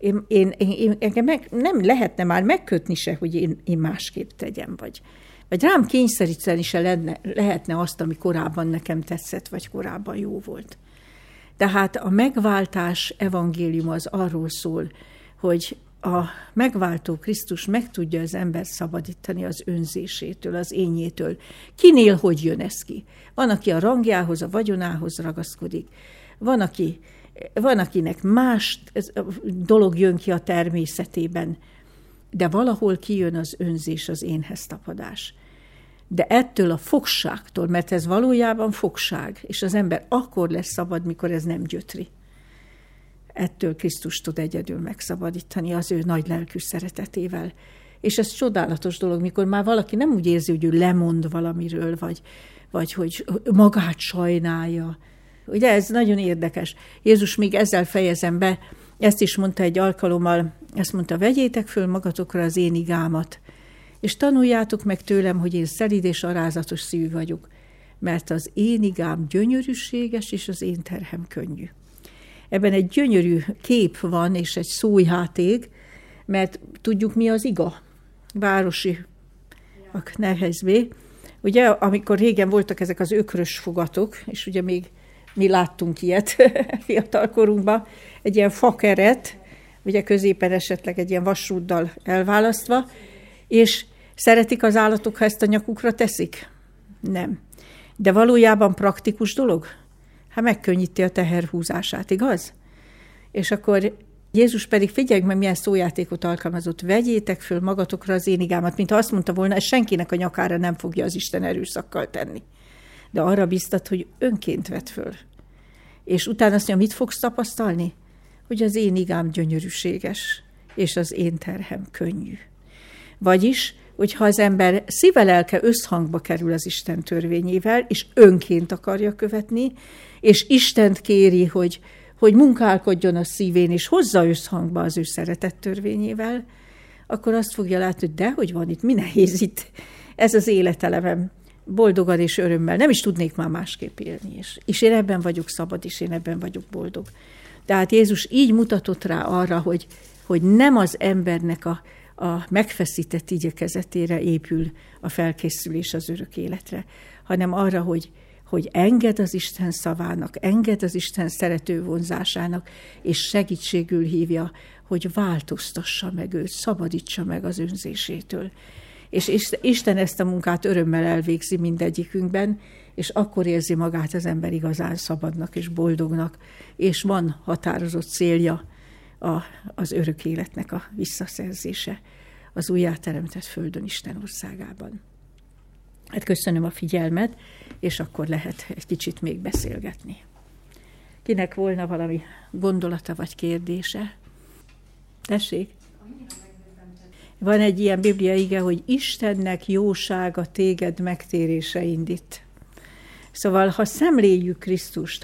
[SPEAKER 1] Nem lehetne már megkötni se, hogy én másképp tegyem, vagy rám kényszeríteni se lehetne azt, ami korábban nekem tetszett, vagy korábban jó volt. Tehát a megváltás evangéliuma az arról szól, hogy a megváltó Krisztus meg tudja az ember szabadítani az önzésétől, az énjétől. Kinél hogy jön ez ki? Van, aki a rangjához, a vagyonához ragaszkodik. Van, akinek más dolog jön ki a természetében, de valahol kijön az önzés, az énhez tapadás. De ettől a fogságtól, mert ez valójában fogság, és az ember akkor lesz szabad, mikor ez nem gyötri. Ettől Krisztus tud egyedül megszabadítani az ő nagy lelkű szeretetével. És ez csodálatos dolog, mikor már valaki nem úgy érzi, hogy ő lemond valamiről, vagy hogy magát sajnálja. Ugye ez nagyon érdekes. Jézus még ezzel fejezem be, ezt is mondta egy alkalommal, ezt mondta, vegyétek föl magatokra az én igámat, és tanuljátok meg tőlem, hogy én szelíd és alázatos szívű vagyok, mert az én igám gyönyörűséges, és az én terhem könnyű. Ebben egy gyönyörű kép van, és egy szójáték, mert tudjuk, mi az iga. Városi nehezvé. Ugye, amikor régen voltak ezek az ökrös fogatok, és ugye még mi láttunk ilyet fiatalkorunkban, egy ilyen fakeret, ugye középen esetleg egy ilyen vasrúddal elválasztva, és szeretik az állatok, ha ezt a nyakukra teszik? Nem. De valójában praktikus dolog? Hát megkönnyíti a teherhúzását, igaz? És akkor Jézus pedig figyeljük meg, milyen szójátékot alkalmazott. Vegyétek föl magatokra az én igámat, mint ha azt mondta volna, ez senkinek a nyakára nem fogja az Isten erőszakkal tenni. De arra biztat, hogy önként vedd föl. És utána azt mondja, mit fogsz tapasztalni? Hogy az én igám gyönyörűséges, és az én terhem könnyű. Vagyis, hogyha az ember szíve-lelke összhangba kerül az Isten törvényével, és önként akarja követni, és Istent kéri, hogy munkálkodjon a szívén, és hozza összhangba az ő szeretett törvényével, akkor azt fogja látni, hogy dehogy van itt, mi nehéz itt, ez az életelemem, boldogan és örömmel, nem is tudnék már másképp élni, és én ebben vagyok szabad, és én ebben vagyok boldog. Tehát Jézus így mutatott rá arra, hogy nem az embernek a megfeszített igyekezetére épül a felkészülés az örök életre, hanem arra, hogy enged az Isten szavának, enged az Isten szerető vonzásának, és segítségül hívja, hogy változtassa meg őt, szabadítsa meg az önzésétől. És Isten ezt a munkát örömmel elvégzi mindegyikünkben, és akkor érzi magát az ember igazán szabadnak és boldognak, és van határozott célja az örök életnek a visszaszerzése az újjáteremtett földön, Isten országában. Hát köszönöm a figyelmet, és akkor lehet egy kicsit még beszélgetni. Kinek volna valami gondolata vagy kérdése? Tessék? Van egy ilyen Biblia ige, hogy Istennek jósága téged megtérésre indít. Szóval, ha szemléljük Krisztust,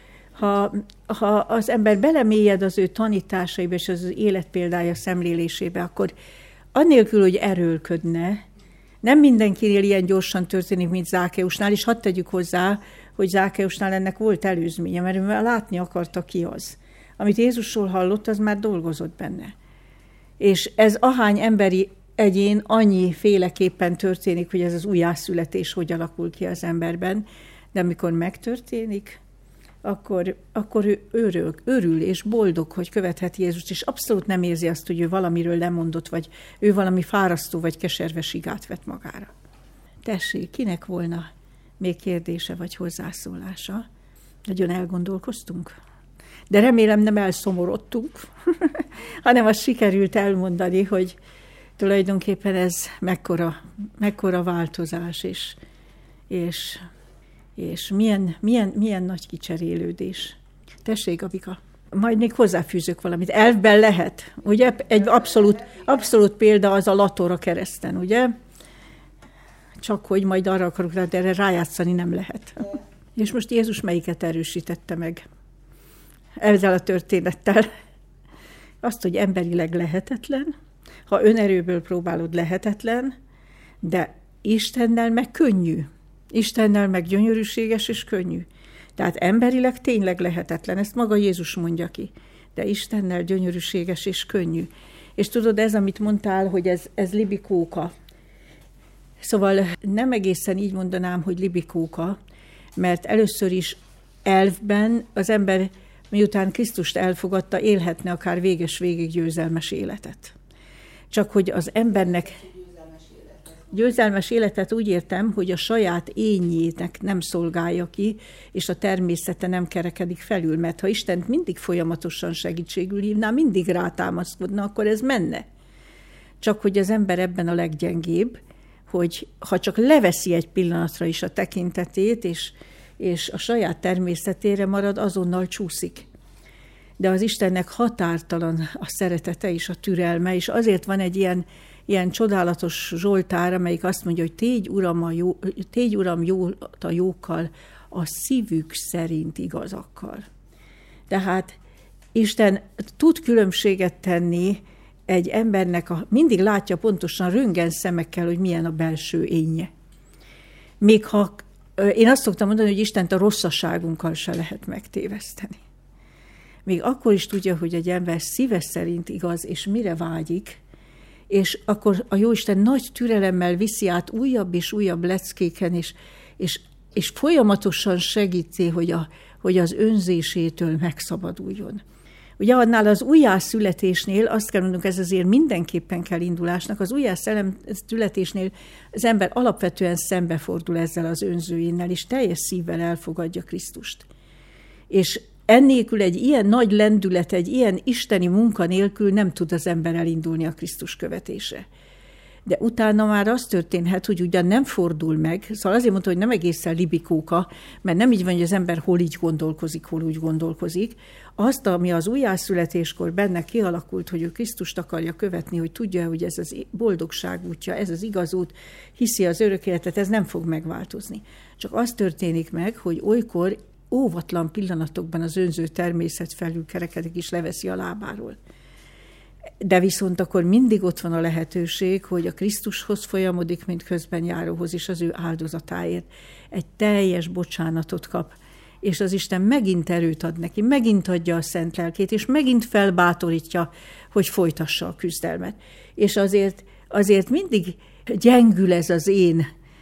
[SPEAKER 1] ha az ember belemélyed az ő tanításaiba és az ő életpéldája szemlélésébe, akkor annélkül, hogy erőlködne, nem mindenkinél ilyen gyorsan történik, mint Zákeusnál, és hadd tegyük hozzá, hogy Zákeusnál ennek volt előzménye, mert ő látni akarta, ki az. Amit Jézusról hallott, az már dolgozott benne. És ez ahány emberi egyén annyi féleképpen történik, hogy ez az újjászületés hogy alakul ki az emberben, de amikor megtörténik, akkor ő örül és boldog, hogy követheti Jézust, és abszolút nem érzi azt, hogy ő valamiről lemondott, vagy ő valami fárasztó vagy keserves igát vett magára. Tessék, kinek volna még kérdése vagy hozzászólása? Nagyon elgondolkoztunk. De remélem nem elszomorodtunk, hanem azt sikerült elmondani, hogy tulajdonképpen ez mekkora változás, és milyen nagy kicserélődés. Tessék, Gabika, majd még hozzáfűzök valamit. Elvben lehet, ugye? Egy abszolút példa az a lator kereszten, ugye? Csak hogy majd arra akarok, de erre rájátszani nem lehet. És most Jézus melyiket erősítette meg ezzel a történettel? Azt, hogy emberileg lehetetlen, ha önerőből próbálod, lehetetlen, de Istennel meg könnyű. Istennel meg gyönyörűséges és könnyű. Tehát emberileg tényleg lehetetlen, ezt maga Jézus mondja ki, de Istennel gyönyörűséges és könnyű. És tudod, ez, amit mondtál, hogy ez libikóka. Szóval nem egészen így mondanám, hogy libikóka, mert először is elvben az ember miután Krisztust elfogadta, élhetne akár véges-végig győzelmes életet. Csak hogy az embernek győzelmes életet úgy értem, hogy a saját énjének nem szolgálja ki, és a természete nem kerekedik felül, mert ha Istent mindig folyamatosan segítségül hívná, mindig rátámaszkodna, akkor ez menne. Csak hogy az ember ebben a leggyengébb, hogy ha csak leveszi egy pillanatra is a tekintetét, és a saját természetére marad, azonnal csúszik. De az Istennek határtalan a szeretete és a türelme, és azért van egy ilyen csodálatos Zsoltár, amelyik azt mondja, hogy tégy, Uram, jót a jókkal, a szívük szerint igazakkal. Tehát Isten tud különbséget tenni egy embernek, mindig látja pontosan röntgen szemekkel, hogy milyen a belső énje. Még ha, én azt szoktam mondani, hogy Istent a rosszaságunkkal se lehet megtéveszteni. Még akkor is tudja, hogy egy ember szíve szerint igaz, és mire vágyik, és akkor a Jóisten nagy türelemmel viszi át újabb és újabb leckéken, és folyamatosan segíti, hogy az önzésétől megszabaduljon. Ugye annál az újjászületésnél, azt kell mondanunk, ez azért mindenképpen kell indulásnak, az újjászületésnél az ember alapvetően szembefordul ezzel az önzőjénnel, és teljes szívvel elfogadja Krisztust. És ennélkül egy ilyen nagy lendület, egy ilyen isteni munka nélkül nem tud az ember elindulni a Krisztus követése. De utána már az történhet, hogy ugyan nem fordul meg, szóval azért mondta, hogy nem egészen libikóka, mert nem így van, hogy az ember hol így gondolkozik, hol úgy gondolkozik. Azt, ami az újjászületéskor benne kialakult, hogy ő Krisztust akarja követni, hogy tudja, hogy ez az boldogság útja, ez az igaz út, hiszi az örök életet, ez nem fog megváltozni. Csak az történik meg, hogy olykor óvatlan pillanatokban az önző természet felül kerekedik és leveszi a lábáról. De viszont akkor mindig ott van a lehetőség, hogy a Krisztushoz folyamodik, mint közben járóhoz, és az ő áldozatáért egy teljes bocsánatot kap, és az Isten megint erőt ad neki, megint adja a szent lelkét, és megint felbátorítja, hogy folytassa a küzdelmet. És azért mindig gyengül ez az én,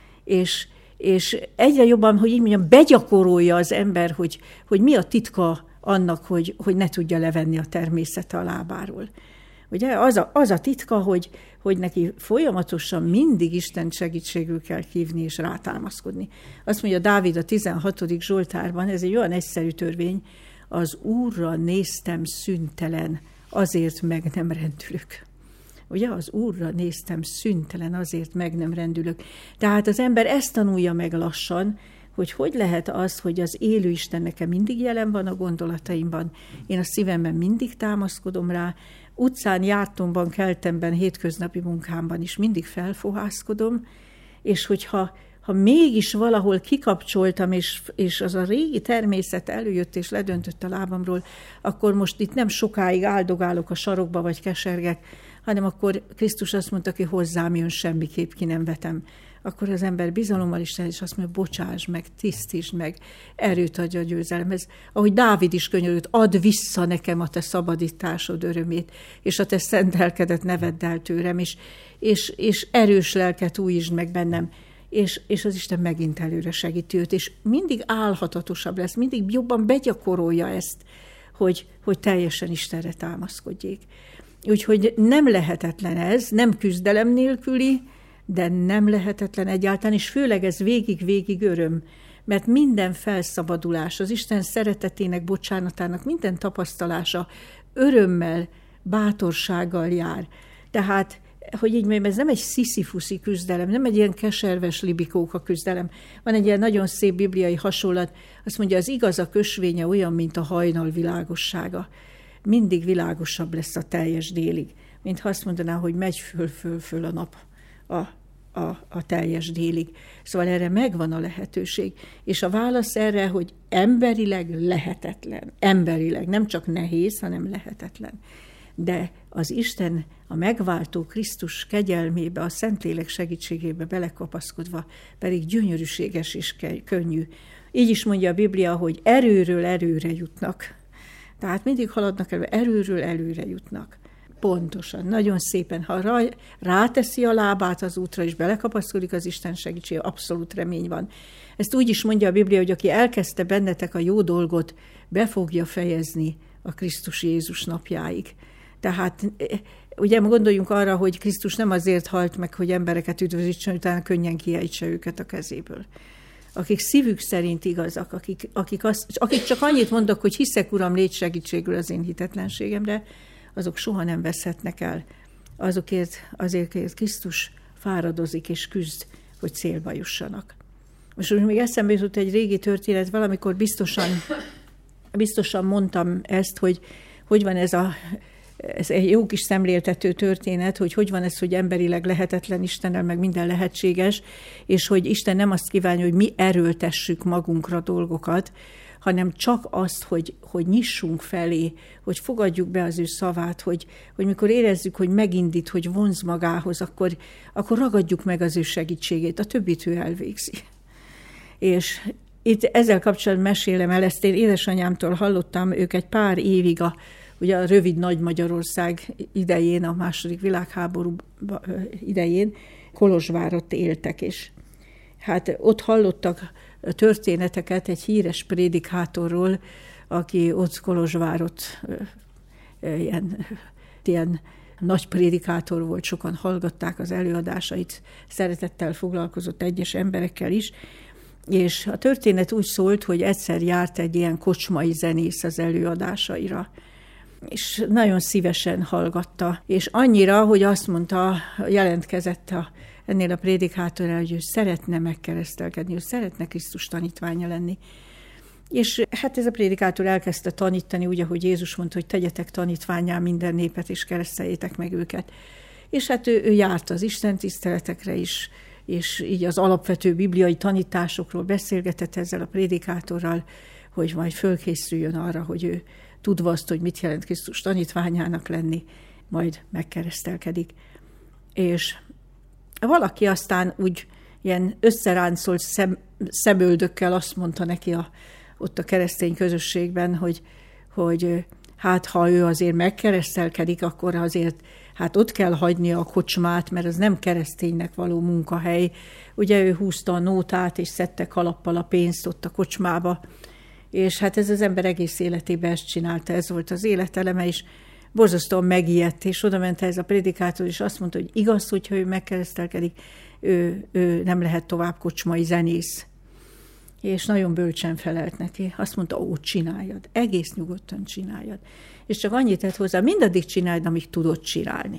[SPEAKER 1] és egyre jobban, hogy így mondjam, begyakorolja az ember, hogy mi a titka annak, hogy ne tudja levenni a természete a lábáról. Ugye az a titka, hogy neki folyamatosan mindig Isten segítségül kell hívni és rátámaszkodni. Azt mondja Dávid a 16. Zsoltárban, ez egy olyan egyszerű törvény, az Úrra néztem szüntelen, azért meg nem rendülök. Ugye, az Úrra néztem szüntelen, azért meg nem rendülök. Tehát az ember ezt tanulja meg lassan, hogy lehet az, hogy az élő Isten nekem mindig jelen van a gondolataimban, én a szívemben mindig támaszkodom rá, utcán, jártomban, keltemben, hétköznapi munkámban is mindig felfohászkodom, és hogyha mégis valahol kikapcsoltam, és az a régi természet előjött és ledöntött a lábamról, akkor most itt nem sokáig áldogálok a sarokba, vagy kesergek, hanem akkor Krisztus azt mondta, hogy hozzám jön, semmiképp ki nem vetem. Akkor az ember bizalommal is és azt mondja, bocsáss meg, tisztítsd meg, erőt adja a győzelemhez. Ahogy Dávid is könyörült, add vissza nekem a te szabadításod örömét, és a te szent lelkedet ne vedd el tőlem, és erős lelket újítsd meg bennem. És az Isten megint előre segíti őt, és mindig álhatatosabb lesz, mindig jobban begyakorolja ezt, hogy teljesen Istenre támaszkodjék. Úgyhogy nem lehetetlen ez, nem küzdelem nélküli, de nem lehetetlen egyáltalán, és főleg ez végig öröm, mert minden felszabadulás, az Isten szeretetének, bocsánatának minden tapasztalása örömmel, bátorsággal jár. Tehát, hogy így mondjam, ez nem egy sziszifuszi küzdelem, nem egy ilyen keserves libikóka küzdelem. Van egy ilyen nagyon szép bibliai hasonlat, azt mondja, az igazak ösvénye olyan, mint a hajnal világossága. Mindig világosabb lesz a teljes délig, mintha azt mondaná, hogy megy föl a nap a teljes délig. Szóval erre megvan a lehetőség. És a válasz erre, hogy emberileg lehetetlen. Emberileg, nem csak nehéz, hanem lehetetlen. De az Isten a megváltó Krisztus kegyelmébe, a Szentlélek segítségébe belekapaszkodva pedig gyönyörűséges és könnyű. Így is mondja a Biblia, hogy erőről erőre jutnak. Tehát mindig haladnak elő, erőről előre jutnak. Pontosan, nagyon szépen. Ha ráteszi a lábát az útra, és belekapaszkodik az Isten segítsége, abszolút remény van. Ezt úgy is mondja a Biblia, hogy aki elkezdte bennetek a jó dolgot, be fogja fejezni a Krisztus Jézus napjáig. Tehát ugye gondoljunk arra, hogy Krisztus nem azért halt meg, hogy embereket üdvözítsen, utána könnyen kiejtse őket a kezéből. Akik szívük szerint igazak, akik csak annyit mondnak, hogy hiszek, Uram, légy segítségül az én hitetlenségemre, azok soha nem veszhetnek el. Azért Krisztus fáradozik és küzd, hogy célba jussanak. Most még eszembe jutott egy régi történet, valamikor biztosan mondtam ezt, hogy van ez egy jó kis szemléltető történet, hogy van ez, hogy emberileg lehetetlen Istennel, meg minden lehetséges, és hogy Isten nem azt kívánja, hogy mi erőltessük magunkra dolgokat, hanem csak azt, hogy nyissunk felé, hogy fogadjuk be az ő szavát, hogy mikor érezzük, hogy megindít, hogy vonz magához, akkor ragadjuk meg az ő segítségét, a többit ő elvégzi. És itt ezzel kapcsolatban mesélem el, ezt én édesanyámtól hallottam, ők egy pár évig ugye a rövid Nagy Magyarország idején, a II. Világháború idején Kolozsvárott éltek, és hát ott hallottak történeteket egy híres prédikátorról, aki ott Kolozsvárott ilyen nagy prédikátor volt, sokan hallgatták az előadásait, szeretettel foglalkozott egyes emberekkel is, és a történet úgy szólt, hogy egyszer járt egy ilyen kocsmai zenész az előadásaira, és nagyon szívesen hallgatta, és annyira, hogy azt mondta, jelentkezett ennél a prédikátorra, hogy ő szeretne megkeresztelkedni, ő szeretne Krisztus tanítványa lenni. És hát ez a prédikátor elkezdte tanítani, úgy, ahogy Jézus mondta, hogy tegyetek tanítvánnyá minden népet, és kereszteljétek meg őket. És hát ő járt az istentiszteletekre is, és így az alapvető bibliai tanításokról beszélgetett ezzel a prédikátorral, hogy majd fölkészüljön arra, hogy ő tudva azt, hogy mit jelent Krisztus tanítványának lenni, majd megkeresztelkedik. És valaki aztán úgy ilyen összeráncolt szemöldökkel azt mondta neki ott a keresztény közösségben, hogy hát ha ő azért megkeresztelkedik, akkor azért hát ott kell hagynia a kocsmát, mert az nem kereszténynek való munkahely. Ugye ő húzta a nótát, és szedte kalappal a pénzt ott a kocsmába, és hát ez az ember egész életében ezt csinálta, ez volt az életeleme, és borzasztóan megijedt, és oda ment ez a prédikátor, és azt mondta, hogy igaz, hogyha ő megkeresztelkedik, ő nem lehet tovább kocsmai zenész. És nagyon bölcsen felelt neki. Azt mondta, csináljad, egész nyugodtan csináljad. És csak annyit tett hozzá, mindaddig csináld, amíg tudod csinálni.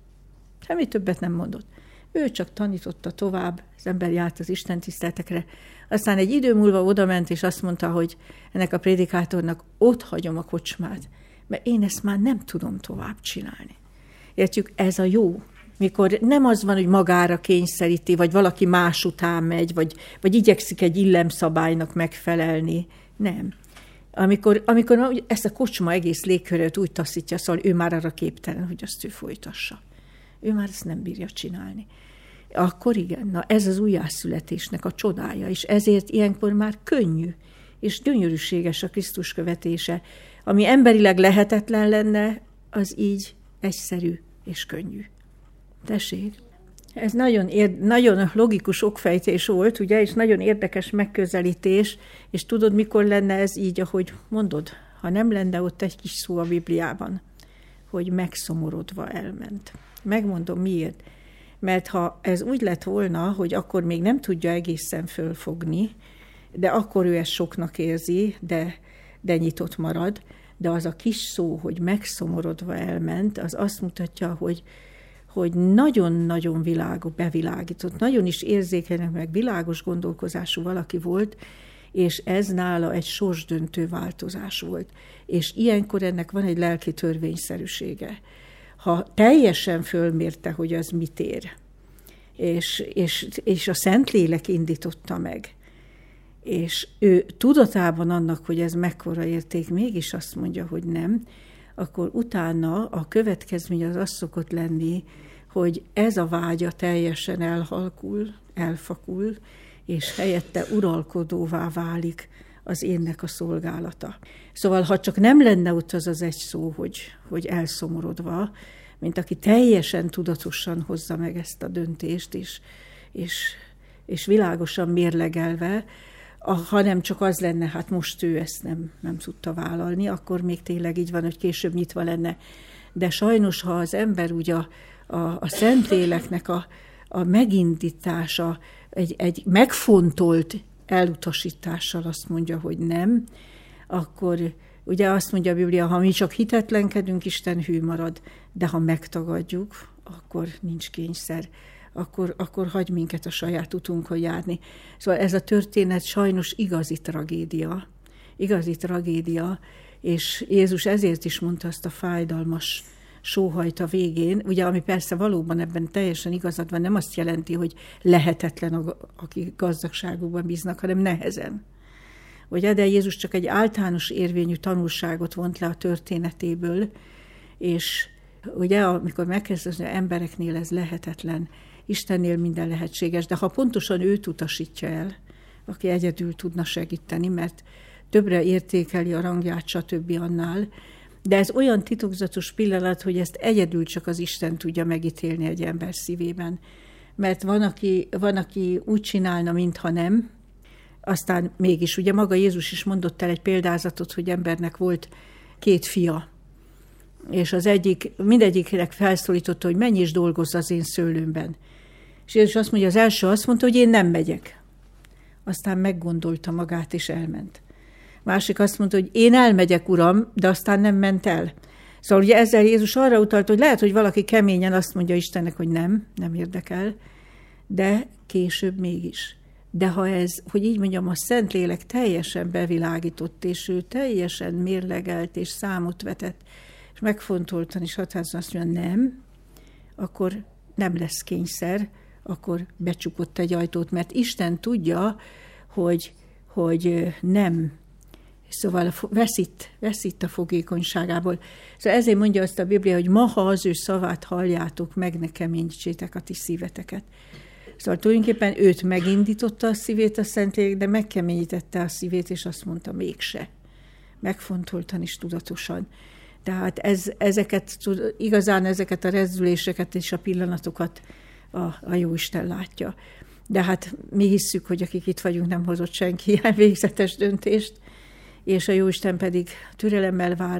[SPEAKER 1] Semmi többet nem mondott. Ő csak tanította tovább, az ember járt az istentiszteletekre. Aztán egy idő múlva odament, és azt mondta, hogy ennek a prédikátornak ott hagyom a kocsmát, mert én ezt már nem tudom tovább csinálni. Értjük, ez a jó. Mikor nem az van, hogy magára kényszeríti, vagy valaki más után megy, vagy igyekszik egy illemszabálynak megfelelni. Nem. Amikor ezt a kocsma egész légkörét úgy taszítja, szóval ő már arra képtelen, hogy azt ő folytassa. Ő már ezt nem bírja csinálni. Akkor igen, na ez az újjászületésnek a csodája, és ezért ilyenkor már könnyű és gyönyörűséges a Krisztus követése. Ami emberileg lehetetlen lenne, az így egyszerű és könnyű. Tessék. Ez nagyon logikus okfejtés volt, ugye, és nagyon érdekes megközelítés, és tudod, mikor lenne ez így, ahogy mondod, ha nem lenne ott egy kis szó a Bibliában, hogy megszomorodva elment. Megmondom miért. Mert ha ez úgy lett volna, hogy akkor még nem tudja egészen fölfogni, de akkor ő ezt soknak érzi, de nyitott marad, de az a kis szó, hogy megszomorodva elment, az azt mutatja, hogy nagyon-nagyon bevilágított, nagyon is érzékenynek, meg világos gondolkozású valaki volt, és ez nála egy sorsdöntő változás volt. És ilyenkor ennek van egy lelki törvényszerűsége. Ha teljesen fölmérte, hogy az mit ér, és a Szentlélek indította meg, és ő tudatában annak, hogy ez mekkora érték, mégis azt mondja, hogy nem, akkor utána a következmény az szokott lenni, hogy ez a vágya teljesen elfakul, és helyette uralkodóvá válik az énnek a szolgálata. Szóval, ha csak nem lenne ott az egy szó, hogy elszomorodva, mint aki teljesen tudatosan hozza meg ezt a döntést, és világosan mérlegelve, hanem csak az lenne, hát most ő ezt nem tudta vállalni, akkor még tényleg így van, hogy később nyitva lenne. De sajnos, ha az ember úgy a Szentléleknek a megindítása egy megfontolt elutasítással azt mondja, hogy nem, akkor ugye azt mondja a Biblia, ha mi csak hitetlenkedünk, Isten hű marad, de ha megtagadjuk, akkor nincs kényszer. Akkor hagy minket a saját utunkon járni. Szóval ez a történet sajnos igazi tragédia, és Jézus ezért is mondta azt a fájdalmas sóhajt a végén, ugye, ami persze valóban ebben teljesen igazad van, nem azt jelenti, hogy lehetetlen, akik gazdagságukban bíznak, hanem nehezen. Ugye, de Jézus csak egy általános érvényű tanulságot vont le a történetéből, és ugye, amikor megkezdesz, hogy embereknél ez lehetetlen, Istennél minden lehetséges, de ha pontosan őt utasítja el, aki egyedül tudna segíteni, mert többre értékeli a rangját, stb. Annál, de ez olyan titokzatos pillanat, hogy ezt egyedül csak az Isten tudja megítélni egy ember szívében. Mert van, aki úgy csinálna, mintha nem, aztán mégis, ugye maga Jézus is mondott el egy példázatot, hogy embernek volt 2 fia, és az mindegyiknek felszólította, hogy menj és dolgozz az én szőlőmben. És Jézus azt mondja, az első azt mondta, hogy én nem megyek. Aztán meggondolta magát, és elment. Másik azt mondta, hogy én elmegyek, Uram, de aztán nem ment el. Szóval ugye ezzel Jézus arra utalt, hogy lehet, hogy valaki keményen azt mondja Istennek, hogy nem érdekel, de később mégis. De ha ez, hogy így mondjam, a Szentlélek teljesen bevilágított, és ő teljesen mérlegelt, és számot vetett, és megfontoltan is határozottan azt mondja, nem, akkor nem lesz kényszer, akkor becsukott egy ajtót, mert Isten tudja, hogy nem. Szóval veszít a fogékonyságából. Szóval ezért mondja azt a Biblia, hogy ma, ha az ő szavát halljátok, meg ne keményítsétek a ti szíveteket. Szóval tulajdonképpen őt megindította a szívét a Szentlélek, de megkeményítette a szívét, és azt mondta, mégse. Megfontoltan is tudatosan. Tehát igazán ezeket a rezdüléseket és a pillanatokat a Jóisten látja. De hát mi hisszük, hogy akik itt vagyunk, nem hozott senki ilyen végzetes döntést, és a Jóisten pedig türelemmel vár,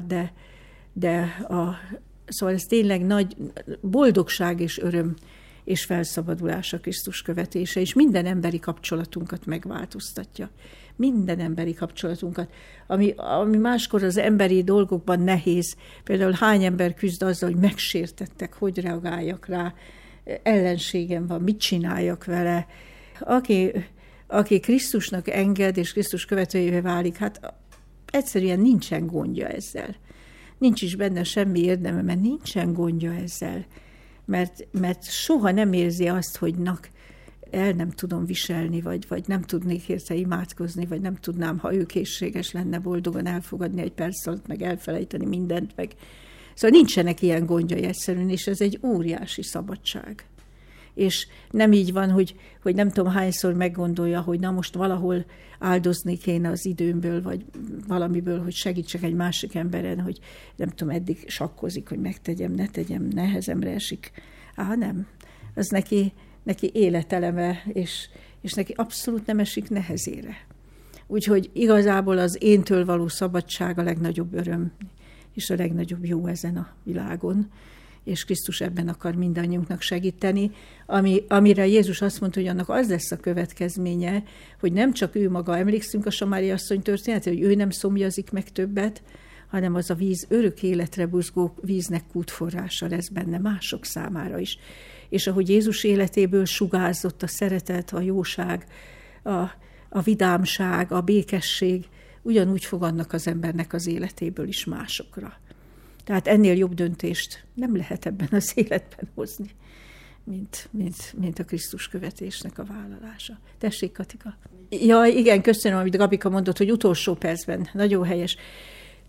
[SPEAKER 1] szóval ez tényleg nagy boldogság és öröm és felszabadulás a Krisztus követése, és minden emberi kapcsolatunkat megváltoztatja. Minden emberi kapcsolatunkat. Ami máskor az emberi dolgokban nehéz, például hány ember küzd azzal, hogy megsértettek, hogy reagáljak rá, ellenségem van, mit csináljak vele. Aki Krisztusnak enged, és Krisztus követőjévé válik, hát egyszerűen nincsen gondja ezzel. Nincs is benne semmi érdeme, mert nincsen gondja ezzel. Mert soha nem érzi azt, hogy el nem tudom viselni, vagy nem tudnék érte imádkozni, vagy nem tudnám, ha ő készséges lenne boldogan elfogadni egy perc alatt, meg elfelejteni mindent, meg. Szóval nincsenek ilyen gondjai egyszerűen, és ez egy óriási szabadság. És nem így van, hogy nem tudom hányszor meggondolja, hogy na most valahol áldozni kéne az időmből, vagy valamiből, hogy segítsek egy másik emberen, hogy nem tudom, eddig sakkozik, hogy megtegyem, ne tegyem, nehezemre esik. Nem. Az neki életeleme, és neki abszolút nem esik nehezére. Úgyhogy igazából az éntől való szabadság a legnagyobb öröm, és a legnagyobb jó ezen a világon, és Krisztus ebben akar mindannyiunknak segíteni, amire Jézus azt mondta, hogy annak az lesz a következménye, hogy nem csak ő maga, emlékszünk a Samária asszony történetére, hogy ő nem szomjazik meg többet, hanem az a víz örök életre buzgó víznek kútforrása lesz benne mások számára is. És ahogy Jézus életéből sugárzott a szeretet, a jóság, a vidámság, a békesség, ugyanúgy fogadnak az embernek az életéből is másokra. Tehát ennél jobb döntést nem lehet ebben az életben hozni, mint a Krisztus követésnek a vállalása. Tessék, Katika. Ja, igen, köszönöm, amit Gabika mondott, hogy utolsó percben. Nagyon helyes.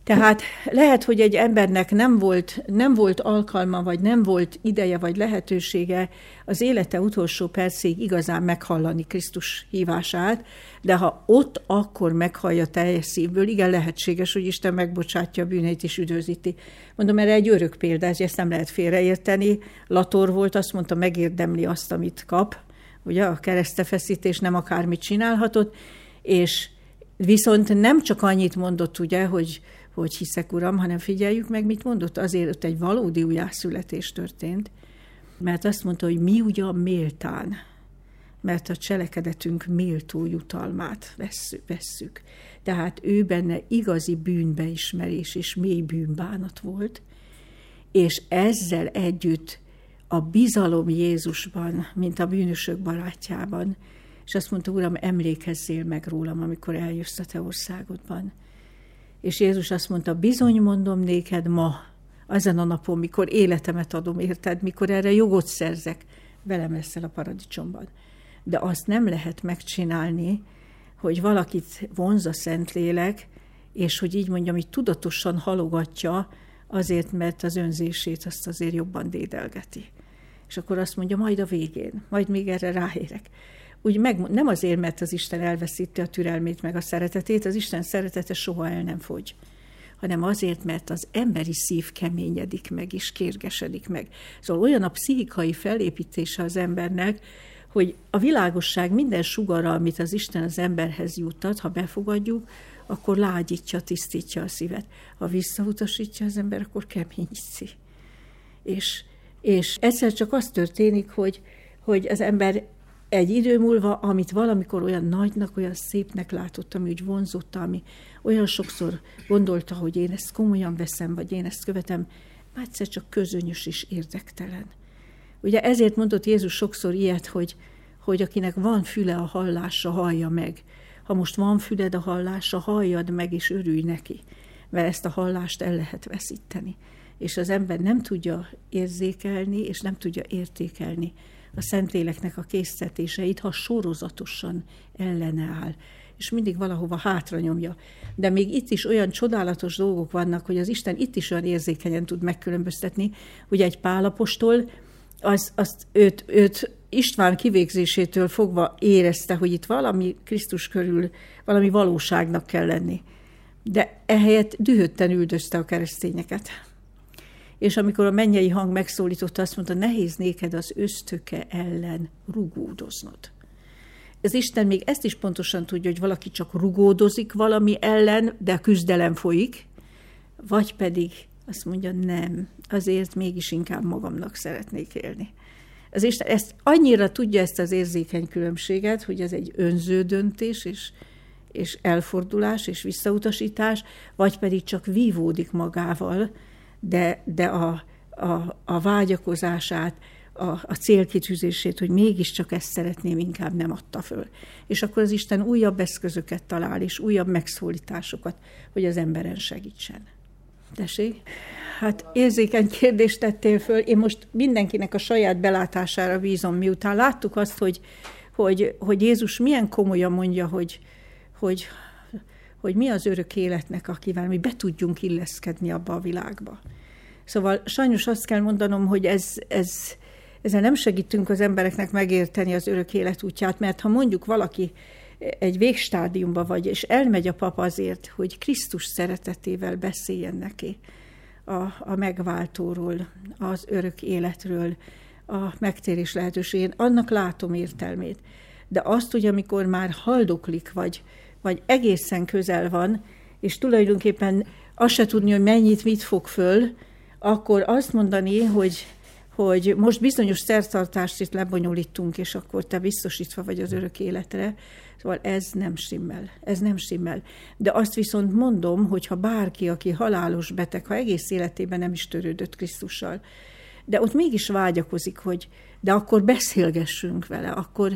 [SPEAKER 1] Tehát lehet, hogy egy embernek nem volt alkalma, vagy nem volt ideje, vagy lehetősége az élete utolsó percéig igazán meghallani Krisztus hívását, de ha ott akkor meghallja teljes szívből, igen, lehetséges, hogy Isten megbocsátja a bűneit és üdvözíti. Mondom, erre egy örök példa, ezt nem lehet félreérteni. Lator volt, azt mondta, megérdemli azt, amit kap. Ugye a keresztefeszítés nem akármit csinálhatott, és viszont nem csak annyit mondott, ugye, hogy hiszek, Uram, hanem figyeljük meg, mit mondott. Azért ott egy valódi újjászületés történt, mert azt mondta, hogy mi ugyan méltán, mert a cselekedetünk méltó jutalmát vesszük. Tehát ő benne igazi bűnbeismerés és mély bűnbánat volt, és ezzel együtt a bizalom Jézusban, mint a bűnösök barátjában, és azt mondta, Uram, emlékezzél meg rólam, amikor eljössz a te országodban. És Jézus azt mondta, bizony mondom néked ma, azon a napon, mikor életemet adom, érted, mikor erre jogot szerzek, velem leszel a paradicsomban. De azt nem lehet megcsinálni, hogy valakit vonz a Szentlélek, és hogy így mondjam, így tudatosan halogatja, azért, mert az önzését azt azért jobban dédelgeti. És akkor azt mondja, majd a végén, majd még erre ráérek. Úgy nem azért, mert az Isten elveszíti a türelmét meg a szeretetét, az Isten szeretete soha el nem fogy, hanem azért, mert az emberi szív keményedik meg és kérgesedik meg. Szóval olyan a pszichikai felépítése az embernek, hogy a világosság minden sugara, amit az Isten az emberhez juttat, ha befogadjuk, akkor lágyítja, tisztítja a szívet. Ha visszautasítja az ember, akkor keményíti. És egyszer csak az történik, hogy az ember egy idő múlva, amit valamikor olyan nagynak, olyan szépnek látott, ami úgy vonzotta, ami olyan sokszor gondolta, hogy én ezt komolyan veszem, vagy én ezt követem, már egyszer csak közönyös és érdektelen. Ugye ezért mondott Jézus sokszor ilyet, hogy akinek van füle a hallásra, hallja meg. Ha most van füled a hallásra, halljad meg, és örülj neki, mert ezt a hallást el lehet veszíteni. És az ember nem tudja érzékelni, és nem tudja értékelni a Szentléleknek a késztetéseit, ha sorozatosan ellene áll, és mindig valahova hátra nyomja. De még itt is olyan csodálatos dolgok vannak, hogy az Isten itt is olyan érzékenyen tud megkülönböztetni, hogy egy Pál apostol, őt István kivégzésétől fogva érezte, hogy itt valami Krisztus körül, valami valóságnak kell lenni. De ehelyett dühötten üldözte a keresztényeket. És amikor a mennyei hang megszólította, azt mondta, nehéz néked az ösztöke ellen rugódoznod. Az Isten még ezt is pontosan tudja, hogy valaki csak rugódozik valami ellen, de a küzdelem folyik, vagy pedig azt mondja, nem, azért mégis inkább magamnak szeretnék élni. Az Isten ezt annyira tudja, ezt az érzékeny különbséget, hogy ez egy önző döntés, és elfordulás, és visszautasítás, vagy pedig csak vívódik magával, de a vágyakozását, a célkitűzését, hogy mégiscsak ezt szeretném, inkább nem adta föl. És akkor az Isten újabb eszközöket talál, és újabb megszólításokat, hogy az emberen segítsen. Tessék? Hát érzékeny kérdést tettél föl. Én most mindenkinek a saját belátására bízom, miután láttuk azt, hogy Jézus milyen komolyan mondja, hogy mi az örök életnek, akivel mi be tudjunk illeszkedni abba a világba. Szóval sajnos azt kell mondanom, hogy ezzel nem segítünk az embereknek megérteni az örök élet útját, mert ha mondjuk valaki egy végstádiumba vagy, és elmegy a pap azért, hogy Krisztus szeretetével beszéljen neki a megváltóról, az örök életről, a megtérés lehetőségén, annak látom értelmét. De azt, hogy amikor már haldoklik, vagy egészen közel van, és tulajdonképpen azt se tudni, hogy mennyit, mit fog föl, akkor azt mondani, hogy most bizonyos szertartást itt lebonyolítunk, és akkor te biztosítva vagy az örök életre. Szóval ez nem stimmel. De azt viszont mondom, hogy ha bárki, aki halálos beteg, ha egész életében nem is törődött Krisztussal, de ott mégis vágyakozik, de akkor beszélgessünk vele,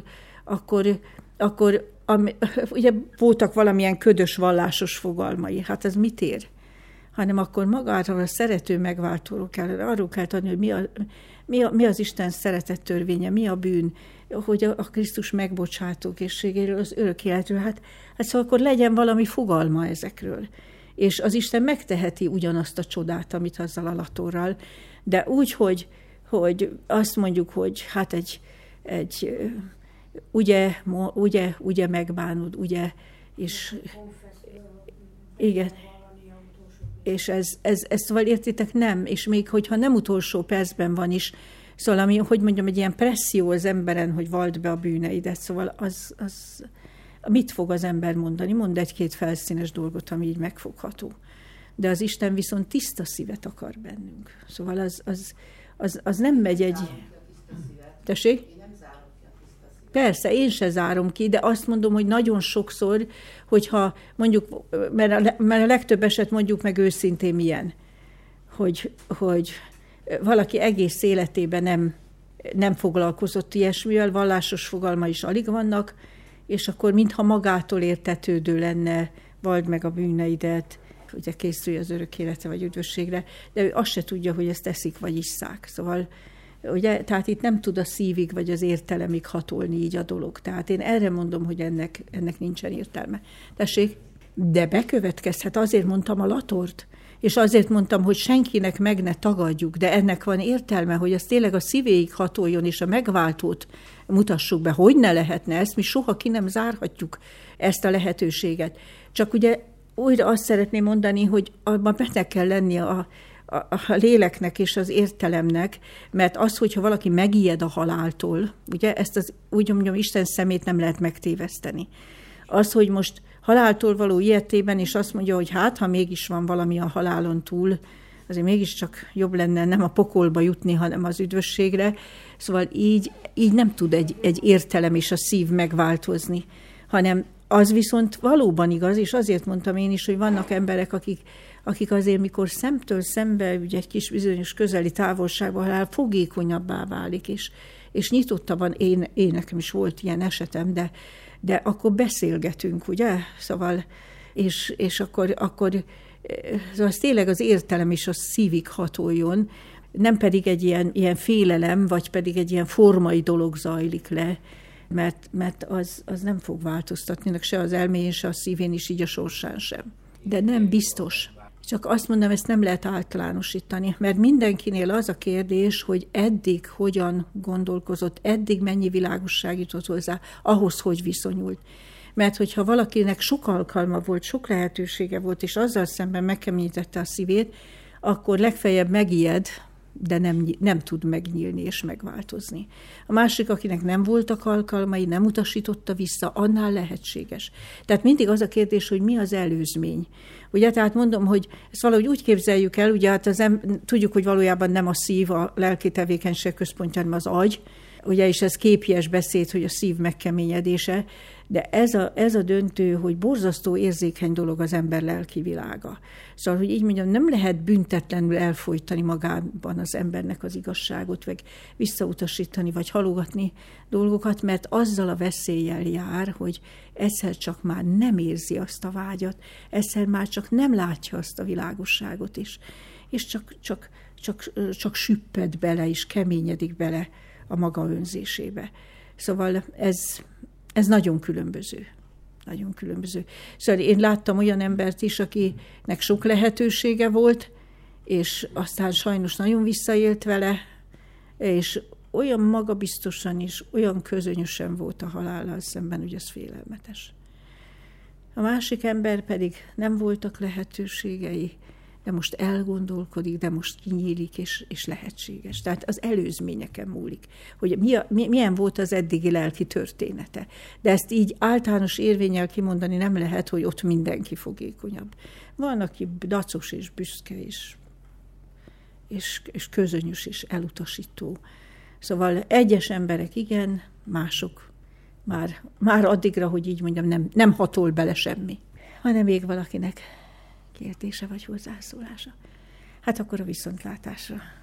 [SPEAKER 1] akkor ugye voltak valamilyen ködös vallásos fogalmai, hát ez mit ér? Hanem akkor magáról a szerető megváltóról kell, arról kell tanulni, hogy mi az Isten szeretett törvénye, mi a bűn, hogy a Krisztus megbocsátó készségéről, az örök életről. Hát szóval akkor legyen valami fogalma ezekről. és az Isten megteheti ugyanazt a csodát, amit azzal a latorral, de úgy, hogy azt mondjuk, hogy hát egy ugye megbánod, ugye, és igen. És ez szóval értitek, nem, és még hogyha nem utolsó percben van is, szóval ami, hogy mondjam, egy ilyen presszió az emberen, hogy vald be a bűneidet, szóval az mit fog az ember mondani? Mond egy-két felszínes dolgot, ami így megfogható. De az Isten viszont tiszta szívet akar bennünk. Szóval az nem megy egy... Tessék? Persze, én se zárom ki, de azt mondom, hogy nagyon sokszor, hogyha mondjuk, mert a legtöbb eset mondjuk meg őszintén milyen, hogy valaki egész életében nem foglalkozott ilyesmivel, vallásos fogalma is alig vannak, és akkor mintha magától értetődő lenne, vald meg a bűneidet, ugye készülj az örök életre vagy üdvösségre, de ő azt se tudja, hogy ezt eszik vagy isszák. Szóval ugye, tehát itt nem tud a szívig vagy az értelemig hatolni így a dolog. Tehát én erre mondom, hogy ennek nincsen értelme. Tessék, de bekövetkezhet, azért mondtam a latort, és azért mondtam, hogy senkinek meg ne tagadjuk, de ennek van értelme, hogy az tényleg a szívéig hatoljon, és a megváltót mutassuk be. Hogy ne lehetne ezt? Mi soha ki nem zárhatjuk ezt a lehetőséget. Csak ugye újra azt szeretném mondani, hogy abban benne kell lenni a léleknek és az értelemnek, mert az, hogyha valaki megijed a haláltól, ugye ezt úgy mondjam, Isten szemét nem lehet megtéveszteni. Az, hogy most haláltól való ilyetében, és azt mondja, hogy hát, ha mégis van valami a halálon túl, azért mégiscsak jobb lenne nem a pokolba jutni, hanem az üdvösségre. Szóval így nem tud egy értelem és a szív megváltozni, hanem az viszont valóban igaz, és azért mondtam én is, hogy vannak emberek, akik azért, mikor szemtől szembe, ugye egy kis bizonyos közeli távolságban halál, fogékonyabbá válik, és nyitottabban, én nekem is volt ilyen esetem, de akkor beszélgetünk, ugye? Szóval, és akkor az tényleg az értelem és a szívig hatoljon, nem pedig egy ilyen félelem, vagy pedig egy ilyen formai dolog zajlik le, mert az nem fog változtatni, se az elméjén, se a szívén is, így a sorsán sem. De nem biztos. Csak azt mondom, ezt nem lehet általánosítani, mert mindenkinél az a kérdés, hogy eddig hogyan gondolkozott, eddig mennyi világosság jutott hozzá, ahhoz, hogy viszonyult. Mert hogyha valakinek sok alkalma volt, sok lehetősége volt, és azzal szemben megkeményítette a szívét, akkor legfeljebb megijed, de nem tud megnyílni és megváltozni. A másik, akinek nem voltak alkalmai, nem utasította vissza, annál lehetséges. Tehát mindig az a kérdés, hogy mi az előzmény. Ugye, tehát mondom, hogy ezt valahogy úgy képzeljük el, ugye hát tudjuk, hogy valójában nem a szív a lelki tevékenység központja, hanem az agy, ugye, és ez képjes beszéd, hogy a szív megkeményedése, de ez a döntő, hogy borzasztó érzékeny dolog az ember lelki világa. Szóval, hogy így mondjam, nem lehet büntetlenül elfojtani magában az embernek az igazságot, vagy visszautasítani, vagy halogatni dolgokat, mert azzal a veszéllyel jár, hogy egyszer csak már nem érzi azt a vágyat, egyszer már csak nem látja azt a világosságot is, és csak süpped bele, és keményedik bele a maga önzésébe. Szóval ez nagyon különböző. Nagyon különböző. Szóval én láttam olyan embert is, akinek sok lehetősége volt, és aztán sajnos nagyon visszaélt vele, és olyan magabiztosan is, olyan közönösen volt a halállal szemben, hogy ez félelmetes. A másik ember pedig nem voltak lehetőségei, de most elgondolkodik, de most kinyílik, és lehetséges. Tehát az előzményeken múlik, hogy milyen volt az eddigi lelki története. De ezt így általános érvénnyel kimondani nem lehet, hogy ott mindenki fogékonyabb. Van, aki dacos és büszke, és közönyös és elutasító. Szóval egyes emberek igen, mások már addigra, hogy így mondjam, nem hatol bele semmi. Hanem még valakinek kérdése vagy hozzászólása. Hát akkor a viszontlátásra.